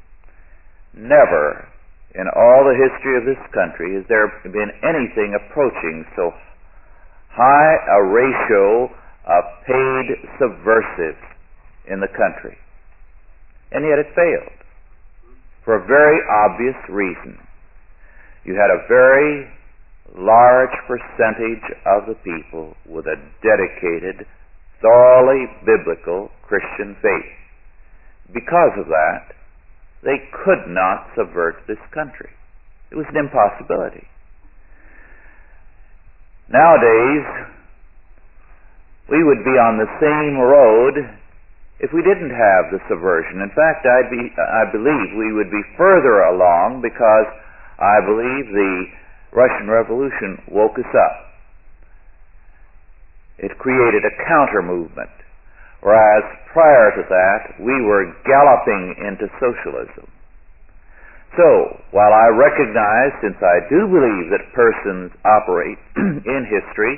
Never in all the history of this country has there been anything approaching so high a ratio of paid subversives in the country. And yet it failed, for a very obvious reason. You had a very large percentage of the people with a dedicated, thoroughly biblical Christian faith. Because of that, they could not subvert this country. It was an impossibility. Nowadays, we would be on the same road if we didn't have the subversion. In fact, I'd be, I believe we would be further along, because I believe the Russian Revolution woke us up. It created a counter-movement, whereas prior to that, we were galloping into socialism. So, while I recognize, since I do believe that persons operate in history,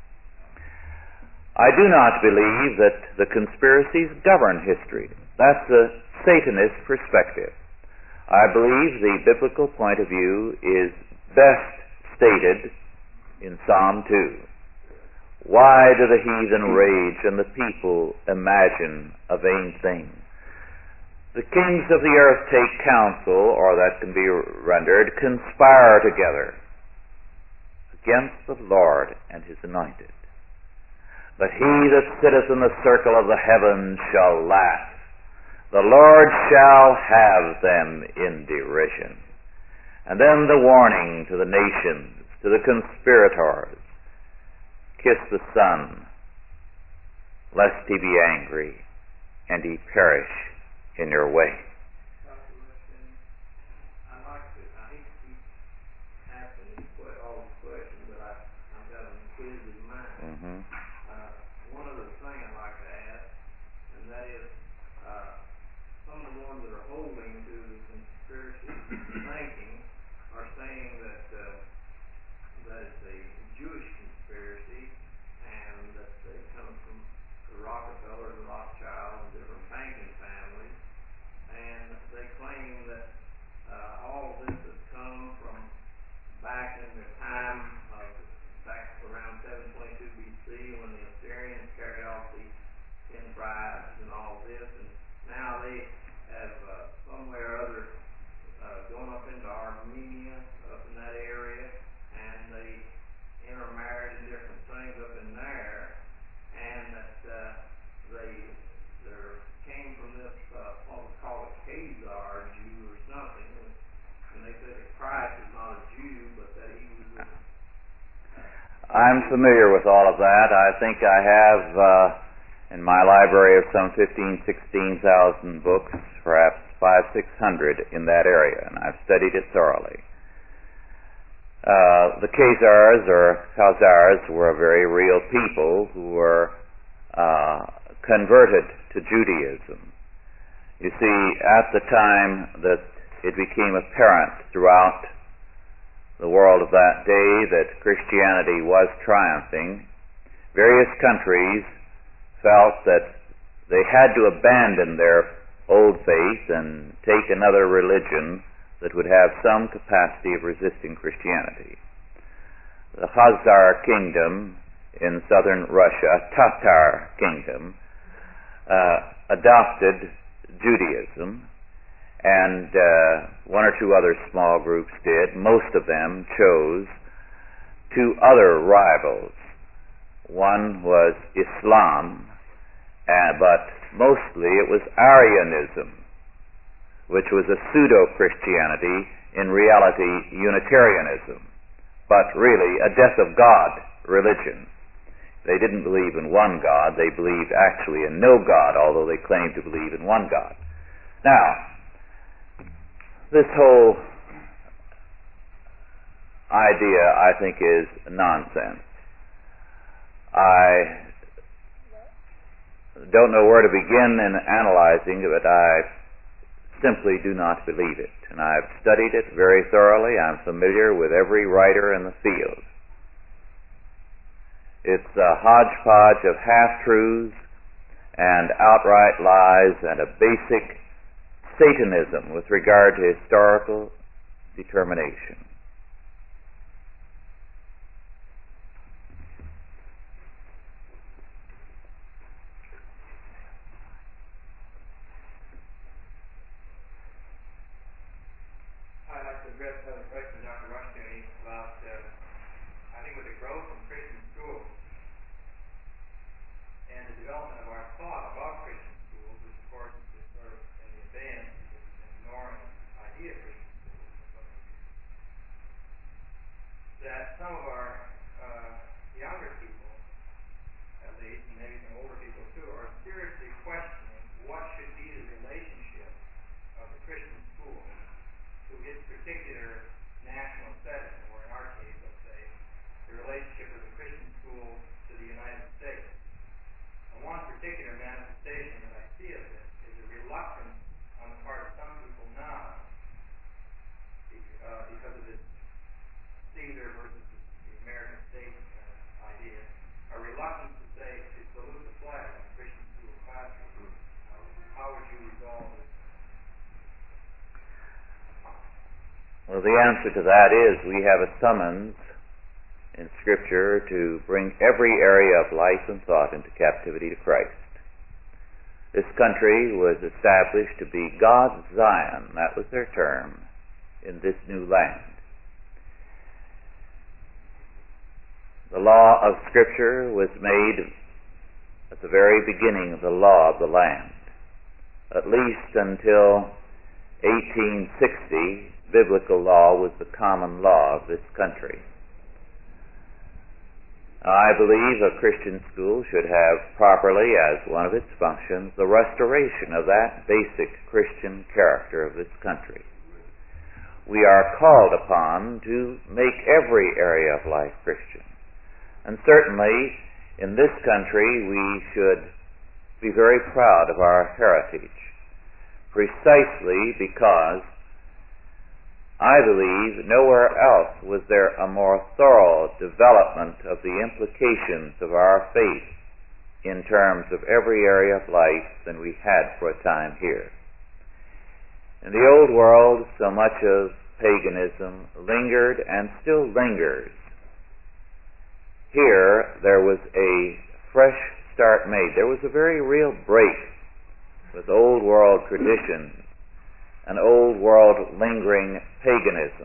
I do not believe that the conspiracies govern history. That's a Satanist perspective. I believe the biblical point of view is best stated in Psalm two. Why do the heathen rage and the people imagine a vain thing? The kings of the earth take counsel, or that can be rendered, conspire together against the Lord and his anointed. But he that sitteth in the circle of the heavens shall laugh. The Lord shall have them in derision. And then the warning to the nations, to the conspirators: kiss the Son, lest he be angry, and ye perish in your way.
I like to, I hate to keep asking these, all these questions, but I, I've got an inquisitive mind.
Mm-hmm.
Uh, one other thing I'd like to ask, and that is, uh, some of the ones that are holding to the conspiracy thinking are saying that uh, that it's a Jewish conspiracy, and that they come from the Rockefeller and Rothschild and different banking families, and
I'm familiar with all of that. I think I have uh, in my library of some fifteen, sixteen thousand books, perhaps five, six hundred in that area, and I've studied it thoroughly. Uh, the Khazars or Khazars were a very real people who were uh, converted to Judaism. You see, at the time that it became apparent throughout the world of that day that Christianity was triumphing, various countries felt that they had to abandon their old faith and take another religion that would have some capacity of resisting Christianity. The Khazar kingdom in southern Russia, Tatar kingdom, uh, adopted Judaism, and uh, one or two other small groups did. Most of them chose two other rivals. One was Islam, uh, but mostly it was Arianism, which was a pseudo-Christianity, in reality Unitarianism, but really a death of God religion. They didn't believe in one God, they believed actually in no God, although they claimed to believe in one God. Now, this whole idea, I think, is nonsense. I don't know where to begin in analyzing it, but I simply do not believe it. And I've studied it very thoroughly. I'm familiar with every writer in the field. It's a hodgepodge of half-truths and outright lies and a basic Satanism with regard to historical determination.
I'd like to address another question to Doctor Rushdoony about, uh, I think, with the growth of Christian schools and the development of our thought about Christian schools, which of course is sort of in the advance because it's ignoring the idea of Christian schools, that some of our uh, younger people, at least, and maybe some older people too, are seriously questioning what should be the relationship of the Christian school to its particular national setting, or in our case, let's say, the relationship of the Christian school to the United States. And one particular manifestation that I see of this is a reluctance on the part of some people now, uh, because of this Caesar versus the American state uh, idea, a reluctance to say to salute the flag in the Christian school classroom. Uh, how would you resolve this?
Well, the answer to that is we have a summons in Scripture to bring every area of life and thought into captivity to Christ. This country was established to be God's Zion, that was their term, in this new land. The law of Scripture was made at the very beginning of the law of the land. At least until eighteen sixty, biblical law was the common law of this country. I believe a Christian school should have properly as one of its functions the restoration of that basic Christian character of this country. We are called upon to make every area of life Christian. And certainly in this country we should be very proud of our heritage, precisely because I believe nowhere else was there a more thorough development of the implications of our faith in terms of every area of life than we had for a time here. In the old world, so much of paganism lingered and still lingers. Here, there was a fresh start made. There was a very real break with old world traditions an old world lingering paganism.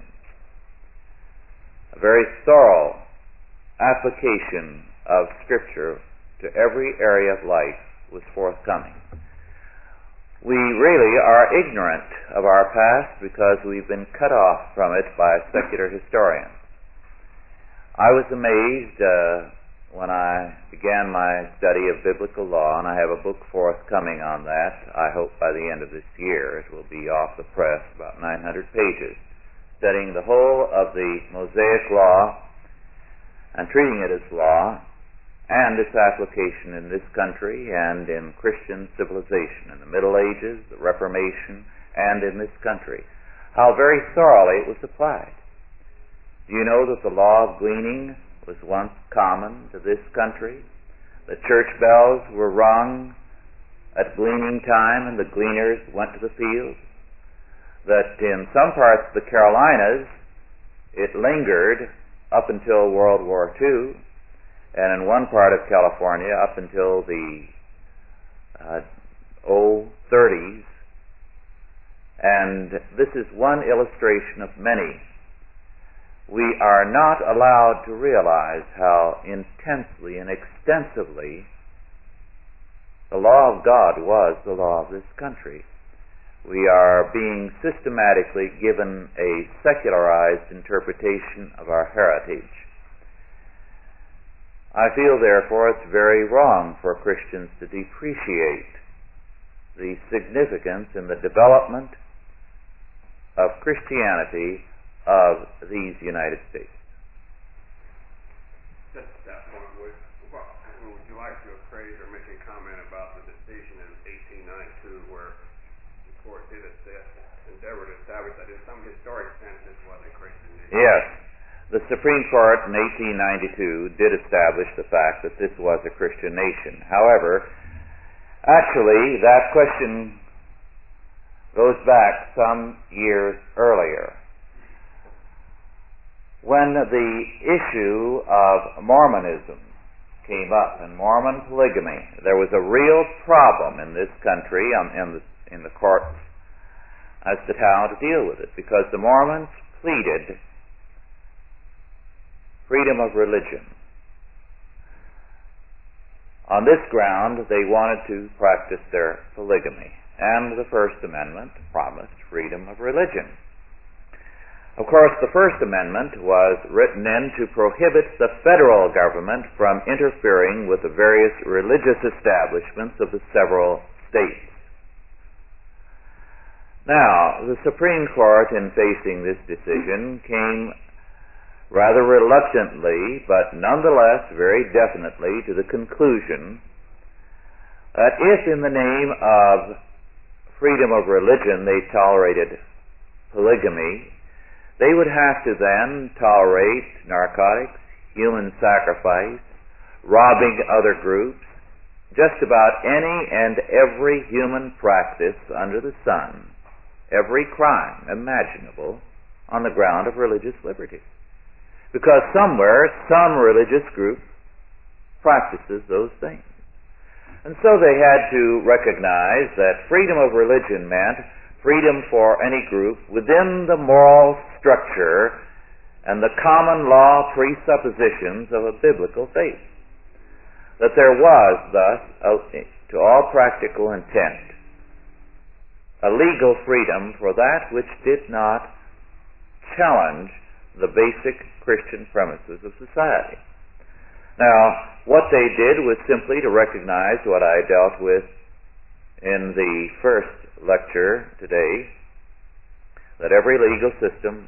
A very thorough application of Scripture to every area of life was forthcoming. We really are ignorant of our past because we've been cut off from it by secular historians. I was amazed uh, when I began my study of biblical law, and I have a book forthcoming on that. I hope by the end of this year it will be off the press, about nine hundred pages, studying the whole of the Mosaic law and treating it as law and its application in this country and in Christian civilization, in the Middle Ages, the Reformation, and in this country. How very thoroughly it was applied. Do you know that the law of gleaning was once common to this country? The church bells were rung at gleaning time, and the gleaners went to the fields. That in some parts of the Carolinas it lingered up until World War Two, and in one part of California up until the uh, oh thirties. And this is one illustration of many. We are not allowed to realize how intensely and extensively the law of God was the law of this country. We are being systematically given a secularized interpretation of our heritage. I feel, therefore, it's very wrong for Christians to depreciate the significance in the development of Christianity of these United States.
Just at that point, would, what, would you like to appraise or make a comment about the decision in eighteen ninety-two where the court did assess, endeavor to establish that in some historic sense this was a Christian nation?
Yes. The Supreme Court in eighteen ninety-two did establish the fact that this was a Christian nation. However, actually, that question goes back some years earlier, when the issue of Mormonism came up and Mormon polygamy. There was a real problem in this country, um, in, the, in the courts, as to how to deal with it, because the Mormons pleaded freedom of religion. On this ground, they wanted to practice their polygamy, and the First Amendment promised freedom of religion. Of course, the First Amendment was written in to prohibit the federal government from interfering with the various religious establishments of the several states. Now, the Supreme Court, in facing this decision, came rather reluctantly, but nonetheless very definitely, to the conclusion that if in the name of freedom of religion they tolerated polygamy, they would have to then tolerate narcotics, human sacrifice, robbing other groups, just about any and every human practice under the sun, every crime imaginable on the ground of religious liberty. Because somewhere, some religious group practices those things. And so they had to recognize that freedom of religion meant freedom for any group within the moral structure and the common law presuppositions of a biblical faith. That there was, thus, a, to all practical intent, a legal freedom for that which did not challenge the basic Christian premises of society. Now, what they did was simply to recognize what I dealt with in the first lecture today, that every legal system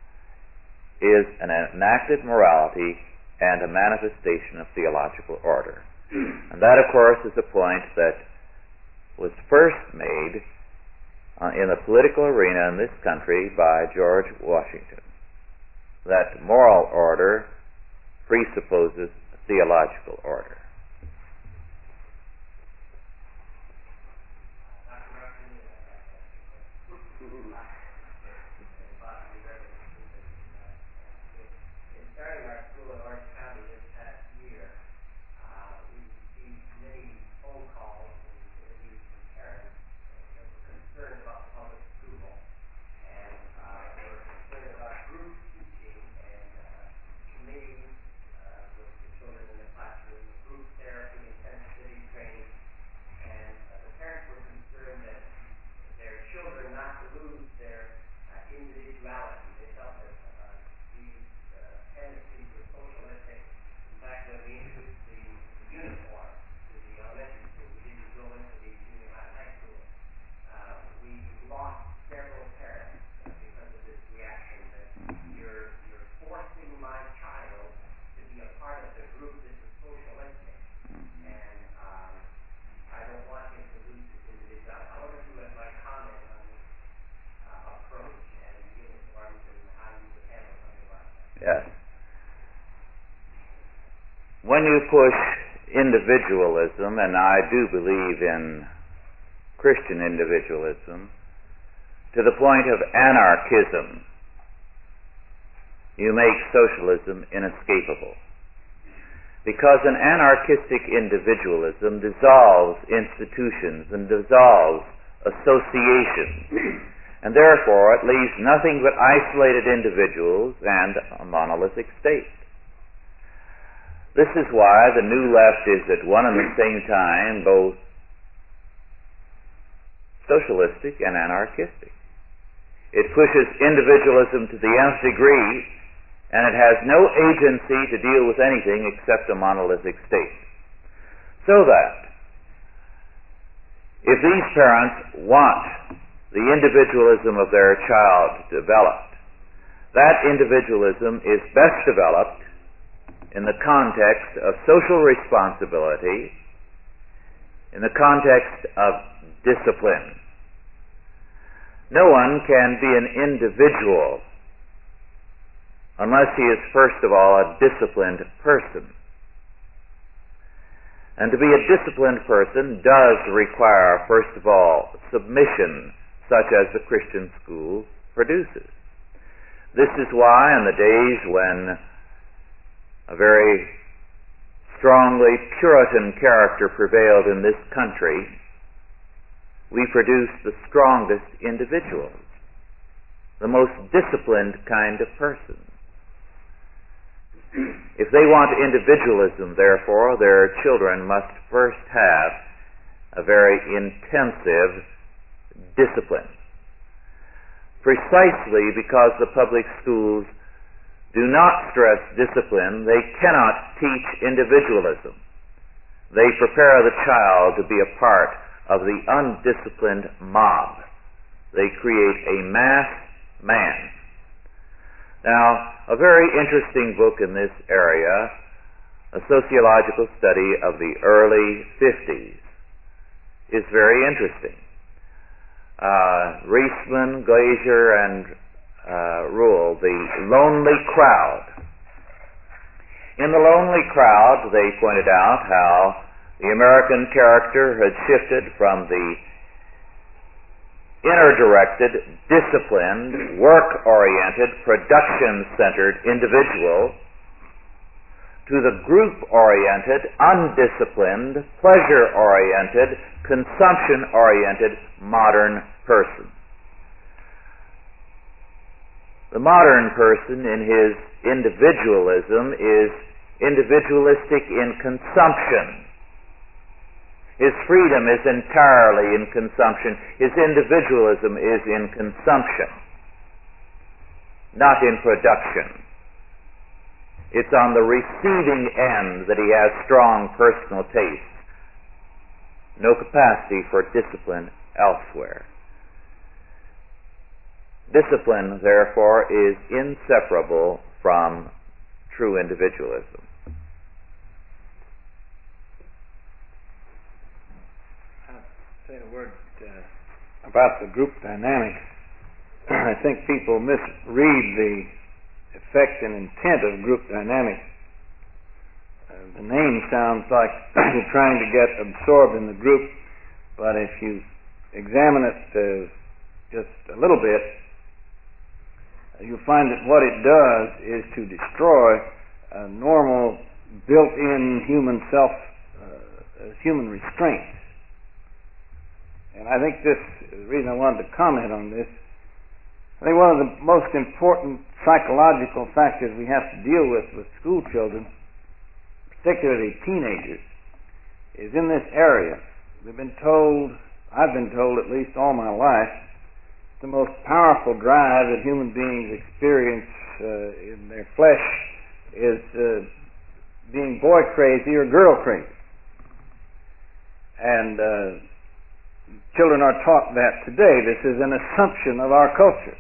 is an enacted morality and a manifestation of theological order. And that, of course, is a point that was first made uh, in the political arena in this country by George Washington. That moral order presupposes theological order.
Children not to lose their
when you push individualism, and I do believe in Christian individualism, to the point of anarchism, you make socialism inescapable. Because an anarchistic individualism dissolves institutions and dissolves associations, and therefore it leaves nothing but isolated individuals and a monolithic state. This is why the New Left is at one and the same time both socialistic and anarchistic. It pushes individualism to the nth degree, and it has no agency to deal with anything except a monolithic state. So that if these parents want the individualism of their child developed, that individualism is best developed in the context of social responsibility, in the context of discipline. No one can be an individual unless he is first of all a disciplined person. And to be a disciplined person does require, first of all, submission, such as the Christian school produces. This is why in the days when a very strongly Puritan character prevailed in this country, we produced the strongest individuals, the most disciplined kind of persons. If they want individualism, therefore, their children must first have a very intensive discipline. Precisely because the public schools do not stress discipline, they cannot teach individualism. They prepare the child to be a part of the undisciplined mob. They create a mass man. Now, a very interesting book in this area, a sociological study of the early fifties, is very interesting. Uh, Reisman, Glaser, and uh, Rule, The Lonely Crowd. In The Lonely Crowd, they pointed out how the American character had shifted from the inner-directed, disciplined, work-oriented, production-centered individual to the group-oriented, undisciplined, pleasure-oriented, consumption-oriented modern person. The modern person in his individualism is individualistic in consumption. His freedom is entirely in consumption. His individualism is in consumption, not in production. It's on the receiving end that he has strong personal taste, no capacity for discipline elsewhere. Discipline, therefore, is inseparable from true individualism.
Say a word uh, about the group dynamics. I think people misread the effect and intent of group dynamics. Uh, the name sounds like you're trying to get absorbed in the group, but if you examine it uh, just a little bit, uh, you'll find that what it does is to destroy a normal built-in human self, uh, human restraint. And I think this, the reason I wanted to comment on this, I think one of the most important psychological factors we have to deal with with school children, particularly teenagers, is in this area. We've been told, I've been told at least all my life, the most powerful drive that human beings experience uh, in their flesh is uh, being boy crazy or girl crazy. And uh, children are taught that today. This is an assumption of our culture.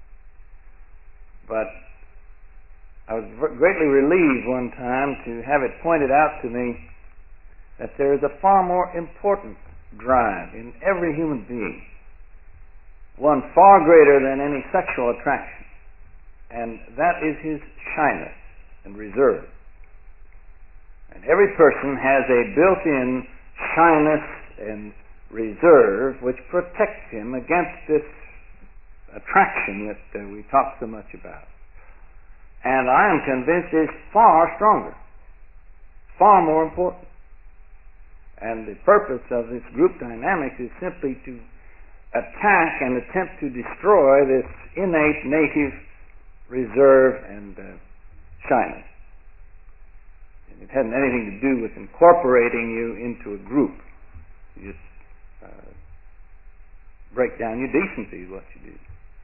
But I was greatly relieved one time to have it pointed out to me that there is a far more important drive in every human being, one far greater than any sexual attraction, and that is his shyness and reserve. And every person has a built-in shyness and reserve which protects him against this attraction that uh, we talk so much about. And I am convinced is far stronger, far more important. And the purpose of this group dynamics is simply to attack and attempt to destroy this innate native reserve and uh, shyness. And it hadn't anything to do with incorporating you into a group. You just uh, break down your decency is what you do.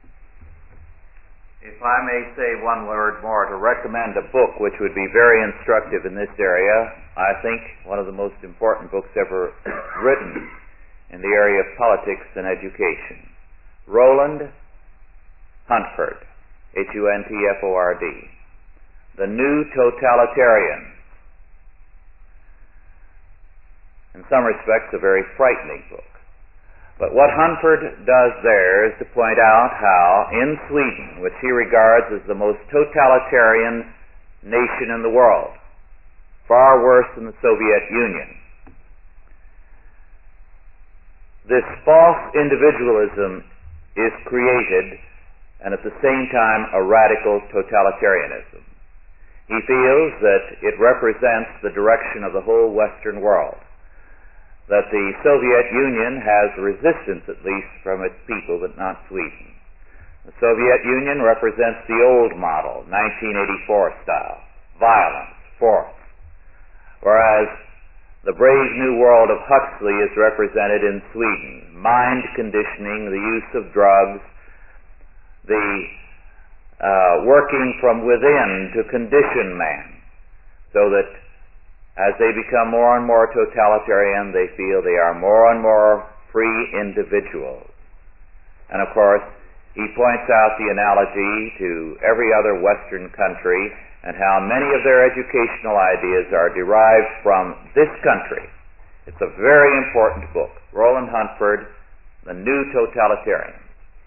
If I may say one word more to recommend a book which would be very instructive in this area, I think one of the most important books ever written in the area of politics and education. Roland Huntford, H U N T F O R D, The New Totalitarian. In some respects, a very frightening book. But what Huntford does there is to point out how in Sweden, which he regards as the most totalitarian nation in the world, far worse than the Soviet Union, this false individualism is created and at the same time a radical totalitarianism. He feels that it represents the direction of the whole Western world, that the Soviet Union has resistance at least from its people, but not Sweden. The Soviet Union represents the old model, nineteen eighty-four style, violence, force, whereas the brave new world of Huxley is represented in Sweden, mind conditioning, the use of drugs, the uh, working from within to condition man, so that as they become more and more totalitarian, they feel they are more and more free individuals. And of course, he points out the analogy to every other Western country and how many of their educational ideas are derived from this country. It's a very important book. Roland Huntford, The New Totalitarian.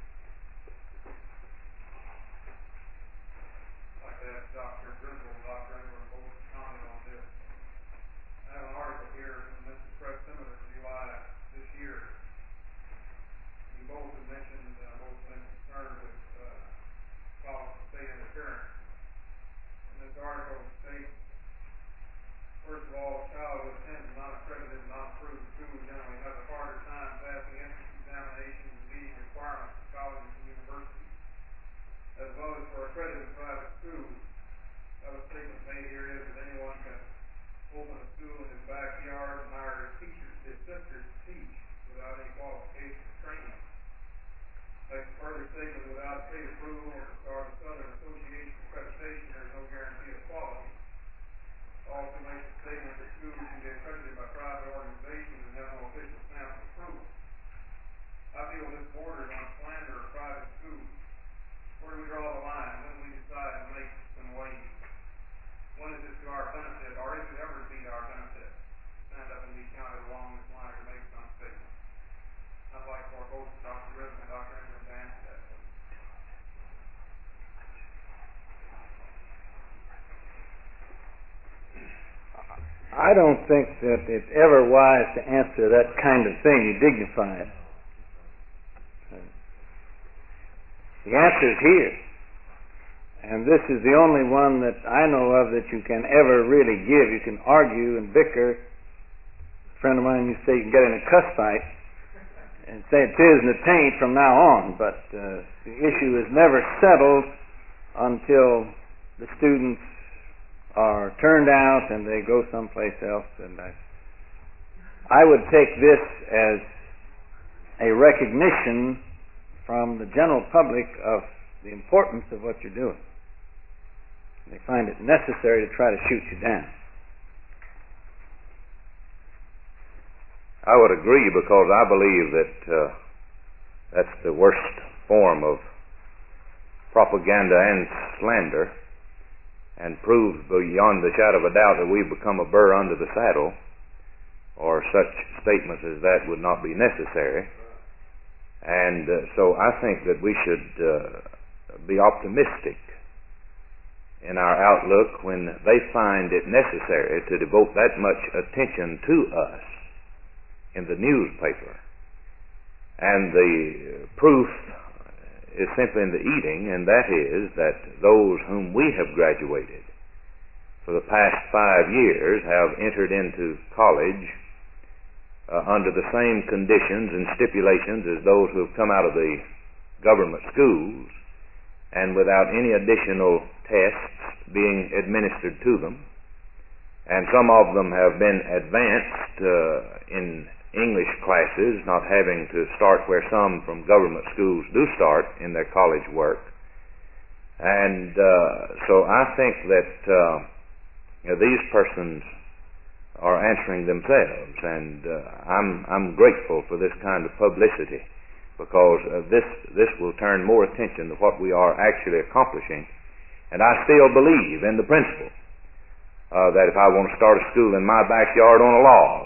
I don't think that it's ever wise to answer that kind of thing. You dignify it. The answer's here. And this is the only one that I know of that you can ever really give. You can argue and bicker. A friend of mine used to say you can get in a cuss fight and say it is and it ain't from now on. But uh, the issue is never settled until the students are turned out and they go someplace else. And I, I would take this as a recognition from the general public of the importance of what you're doing. They find it necessary to try to shoot you down.
I would agree, because I believe that uh, that's the worst form of propaganda and slander, and proves beyond the shadow of a doubt that we've become a burr under the saddle, or such statements as that would not be necessary. And uh, so I think that we should uh, be optimistic in our outlook when they find it necessary to devote that much attention to us in the newspaper. And the proof is simply in the eating, and that is that those whom we have graduated for the past five years have entered into college uh, under the same conditions and stipulations as those who have come out of the government schools, and without any additional tests being administered to them. And some of them have been advanced uh, in English classes, not having to start where some from government schools do start in their college work. And uh, so I think that uh, you know, these persons are answering themselves, and uh, I'm I'm grateful for this kind of publicity, because uh, this this will turn more attention to what we are actually accomplishing. And I still believe in the principle uh, that if I want to start a school in my backyard on a log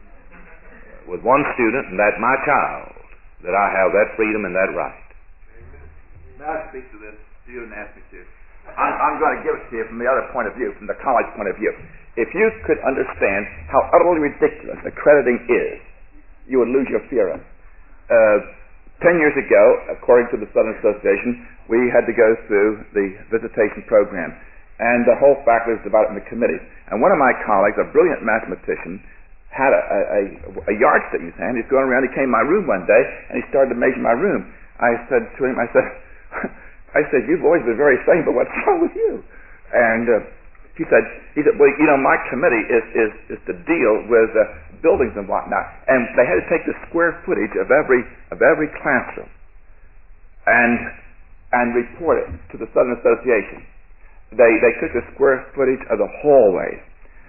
with one student, and that my child, that I have that freedom and that right.
May I speak to this? You didn't ask me to. I'm, I'm going to give it to you from the other point of view, from the college point of view. If you could understand how utterly ridiculous accrediting is, you would lose your fear of it. Uh, ten years ago, according to the Southern Association, we had to go through the visitation program, and the whole faculty was divided into committees. And one of my colleagues, a brilliant mathematician, had a, a, a yardstick in his hand. He's going around. He came to my room one day, and he started to measure my room. I said to him, I said, I said, you've always been very sane, but what's wrong with you? And uh, he said, he said, well, you know, my committee is is, is to deal with uh, buildings and whatnot, and they had to take the square footage of every of every classroom and and report it to the Southern Association. They they took the square footage of the hallways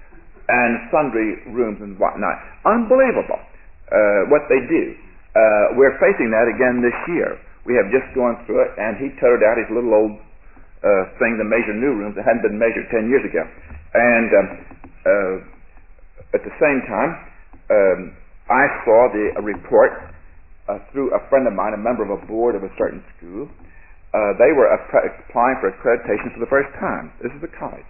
and sundry rooms and whatnot. Unbelievable uh, what they do. Uh, we're facing that again this year. We have just gone through it, and he toted out his little old uh, thing to measure new rooms that hadn't been measured ten years ago. And um, uh, at the same time, um, I saw the a report uh, through a friend of mine, a member of a board of a certain school. Uh, they were applying for accreditation for the first time. This is a college.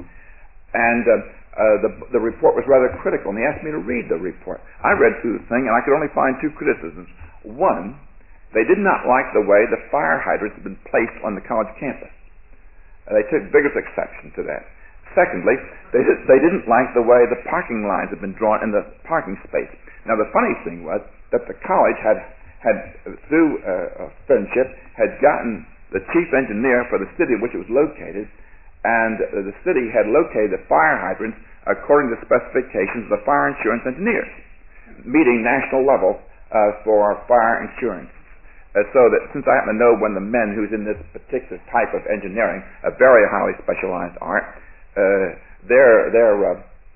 And uh, Uh, the, the report was rather critical, and he asked me to read the report. I read through the thing, and I could only find two criticisms. One, they did not like the way the fire hydrants had been placed on the college campus. Uh, they took vigorous exception to that. Secondly, they, did, they didn't like the way the parking lines had been drawn in the parking space. Now, the funny thing was that the college had, had through uh, a friendship, had gotten the chief engineer for the city in which it was located, and uh, the city had located the fire hydrants according to the specifications of the fire insurance engineers, meeting national level uh, for fire insurance. Uh, so that since I happen to know one of the men who's in this particular type of engineering, a very highly specialized art, uh, their their uh,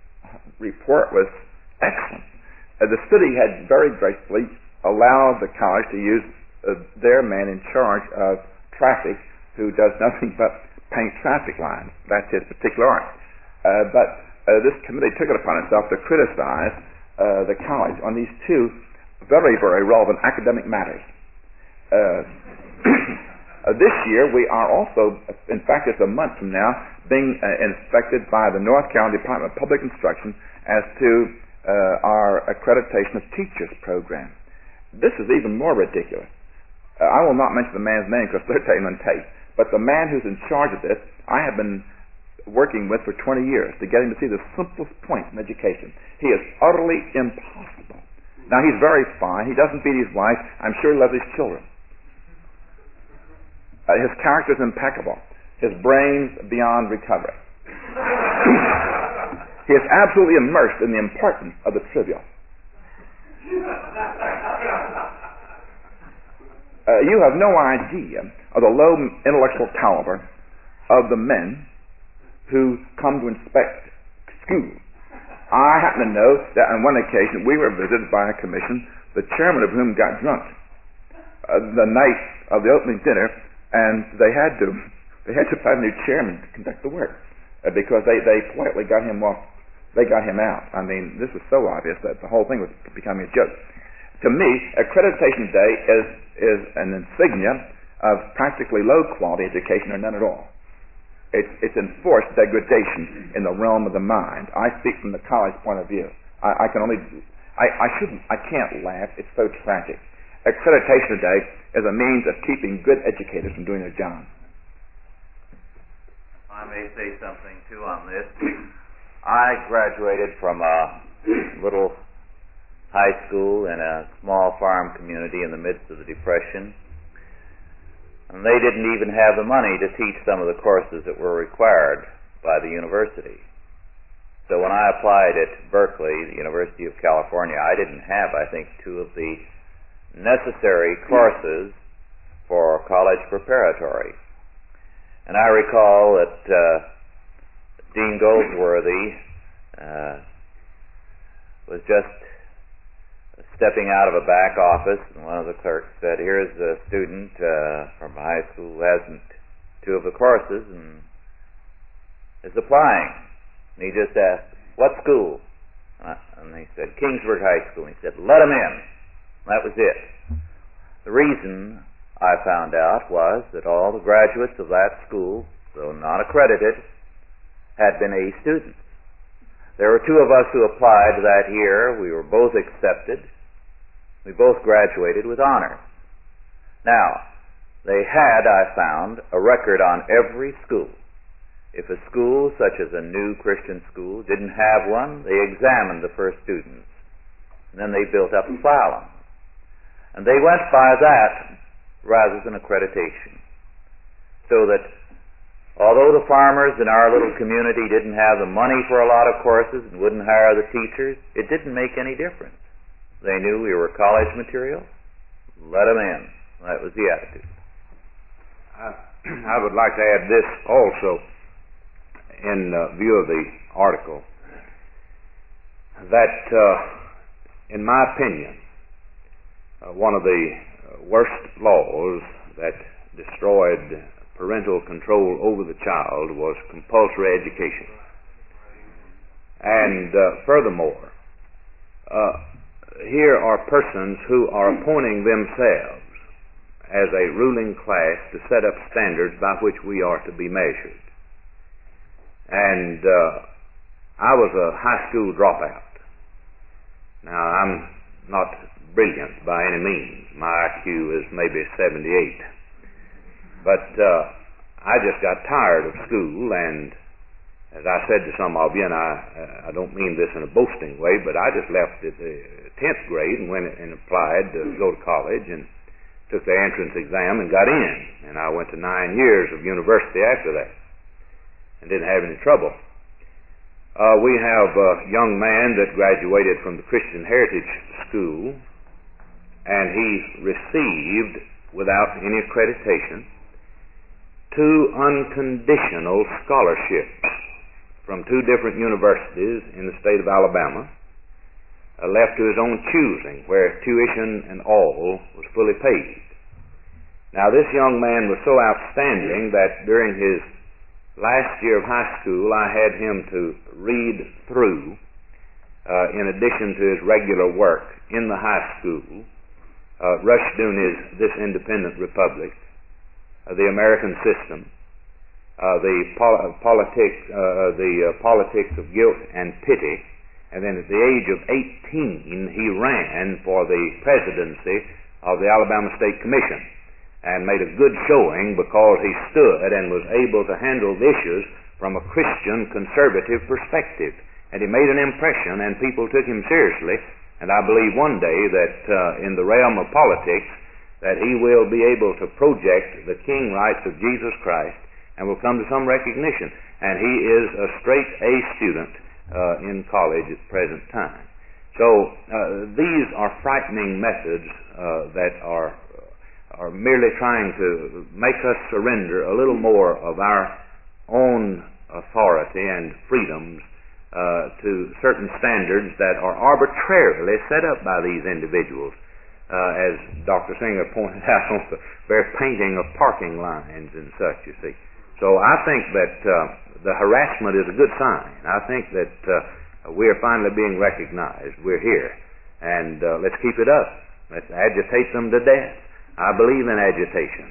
report was excellent. Uh, the city had very gracefully allowed the college to use uh, their man in charge of traffic, who does nothing but paint traffic lines. That's his particular art. Uh, but uh, this committee took it upon itself to criticize uh, the college on these two very, very relevant academic matters. Uh, uh, this year we are also, in fact it's a month from now, being uh, inspected by the North Carolina Department of Public Instruction as to uh, our accreditation of teachers program. This is even more ridiculous. Uh, I will not mention the man's name because they're taken on tape. But the man who's in charge of this, I have been working with for twenty years to get him to see the simplest point in education. He is utterly impossible. Now, he's very fine. He doesn't beat his wife. I'm sure he loves his children. Uh, his character is impeccable. His brain's beyond recovery. He is absolutely immersed in the importance of the trivial. Uh, you have no idea of the low intellectual caliber of the men who come to inspect schools. I happen to know that on one occasion we were visited by a commission, the chairman of whom got drunk uh, the night of the opening dinner, and they had to they had to find a new chairman to conduct the work uh, because they, they politely got him off. They got him out. I mean, this was so obvious that the whole thing was becoming a joke. To me, Accreditation Day is is an insignia of practically low quality education or none at all. It's, it's enforced degradation in the realm of the mind. I speak from the college point of view. I, I can only, I, I shouldn't, I can't laugh. It's so tragic. Accreditation today is a means of keeping good educators from doing their job.
I may say something too on this. I graduated from a little high school in a small farm community in the midst of the Depression, and they didn't even have the money to teach some of the courses that were required by the university. So when I applied at Berkeley, the University of California, I didn't have, I think, two of the necessary courses for college preparatory. And I recall that uh, Dean Goldsworthy uh, was just stepping out of a back office, and one of the clerks said, "Here's a student uh, from high school who hasn't two of the courses and is applying." And he just asked, "What school?" Uh, and he said, "Kingsburg High School." And he said, "Let him in." That was it. The reason I found out was that all the graduates of that school, though not accredited, had been A students. There were two of us who applied that year. We were both accepted. We both graduated with honors. Now, they had, I found, a record on every school. If a school, such as a new Christian school, didn't have one, they examined the first students. And then they built up a file on them. And they went by that rather than accreditation. So that although the farmers in our little community didn't have the money for a lot of courses and wouldn't hire the teachers, it didn't make any difference. They knew we were college material. Let them in. That was the attitude.
I, I would like to add this also in uh, view of the article, that uh, in my opinion, uh, one of the worst laws that destroyed parental control over the child was compulsory education. And uh, furthermore, uh, here are persons who are appointing themselves as a ruling class to set up standards by which we are to be measured. And uh, I was a high school dropout. Now, I'm not brilliant by any means. My I Q is maybe seventy-eight. But uh, I just got tired of school, and as I said to some of you, and I, I don't mean this in a boasting way, but I just left at the tenth grade and went and applied to go to college and took the entrance exam and got in. And I went to nine years of university after that and didn't have any trouble. Uh, we have a young man that graduated from the Christian Heritage School, and he received, without any accreditation, two unconditional scholarships from two different universities in the state of Alabama, uh, left to his own choosing, where tuition and all was fully paid. Now, this young man was so outstanding that during his last year of high school, I had him to read through, uh, in addition to his regular work in the high school, uh, Rushdoony's This Independent Republic, uh, The American System, uh, the pol- politics, uh, the uh, politics of guilt and pity, and then at the age of eighteen, he ran for the presidency of the Alabama State Commission, and made a good showing because he stood and was able to handle the issues from a Christian conservative perspective. And he made an impression, and people took him seriously. And I believe one day that uh, in the realm of politics, that he will be able to project the king rights of Jesus Christ and will come to some recognition. And he is a straight A student uh, in college at the present time. So uh, these are frightening methods uh, that are are merely trying to make us surrender a little more of our own authority and freedoms uh, to certain standards that are arbitrarily set up by these individuals, uh, as Doctor Singer pointed out on the very painting of parking lines and such, you see. So I think that uh, the harassment is a good sign. I think that uh, we are finally being recognized. We're here. And uh, let's keep it up. Let's agitate them to death. I believe in agitation,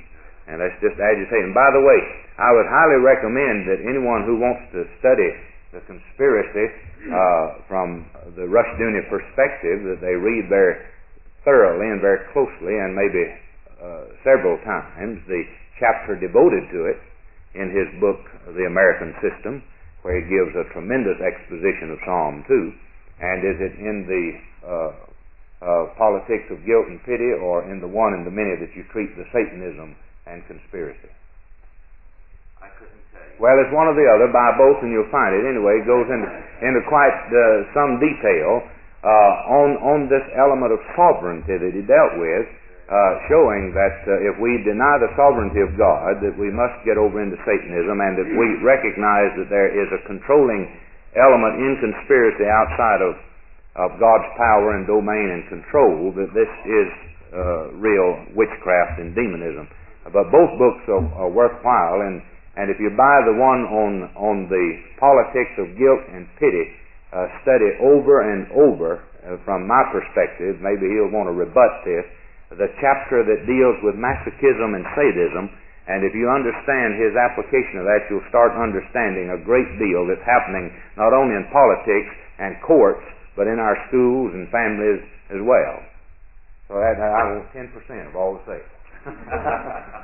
And that's just agitating. By the way, I would highly recommend that anyone who wants to study the conspiracy uh, from the Rushdoony perspective, that they read very thoroughly and very closely, and maybe uh, several times, the chapter devoted to it in his book, The American System, where he gives a tremendous exposition of Psalm two. And is it in the uh, uh, politics of guilt and pity, or in the one and the many that you treat the Satanism and conspiracy?
I couldn't tell you.
Well, it's one or the other. Buy both and you'll find it. Anyway, it goes into, into quite uh, some detail uh, on, on this element of sovereignty that he dealt with, uh, showing that uh, if we deny the sovereignty of God, that we must get over into Satanism, and that we recognize that there is a controlling element in conspiracy outside of, of God's power and domain and control, that this is uh, real witchcraft and demonism. But both books are, are worthwhile, and, and if you buy the one on, on the politics of guilt and pity, uh, study over and over, uh, from my perspective, maybe he'll want to rebut this, the chapter that deals with masochism and sadism. And if you understand his application of that, you'll start understanding a great deal that's happening not only in politics and courts, but in our schools and families as well. So that, I want ten percent of all the sales.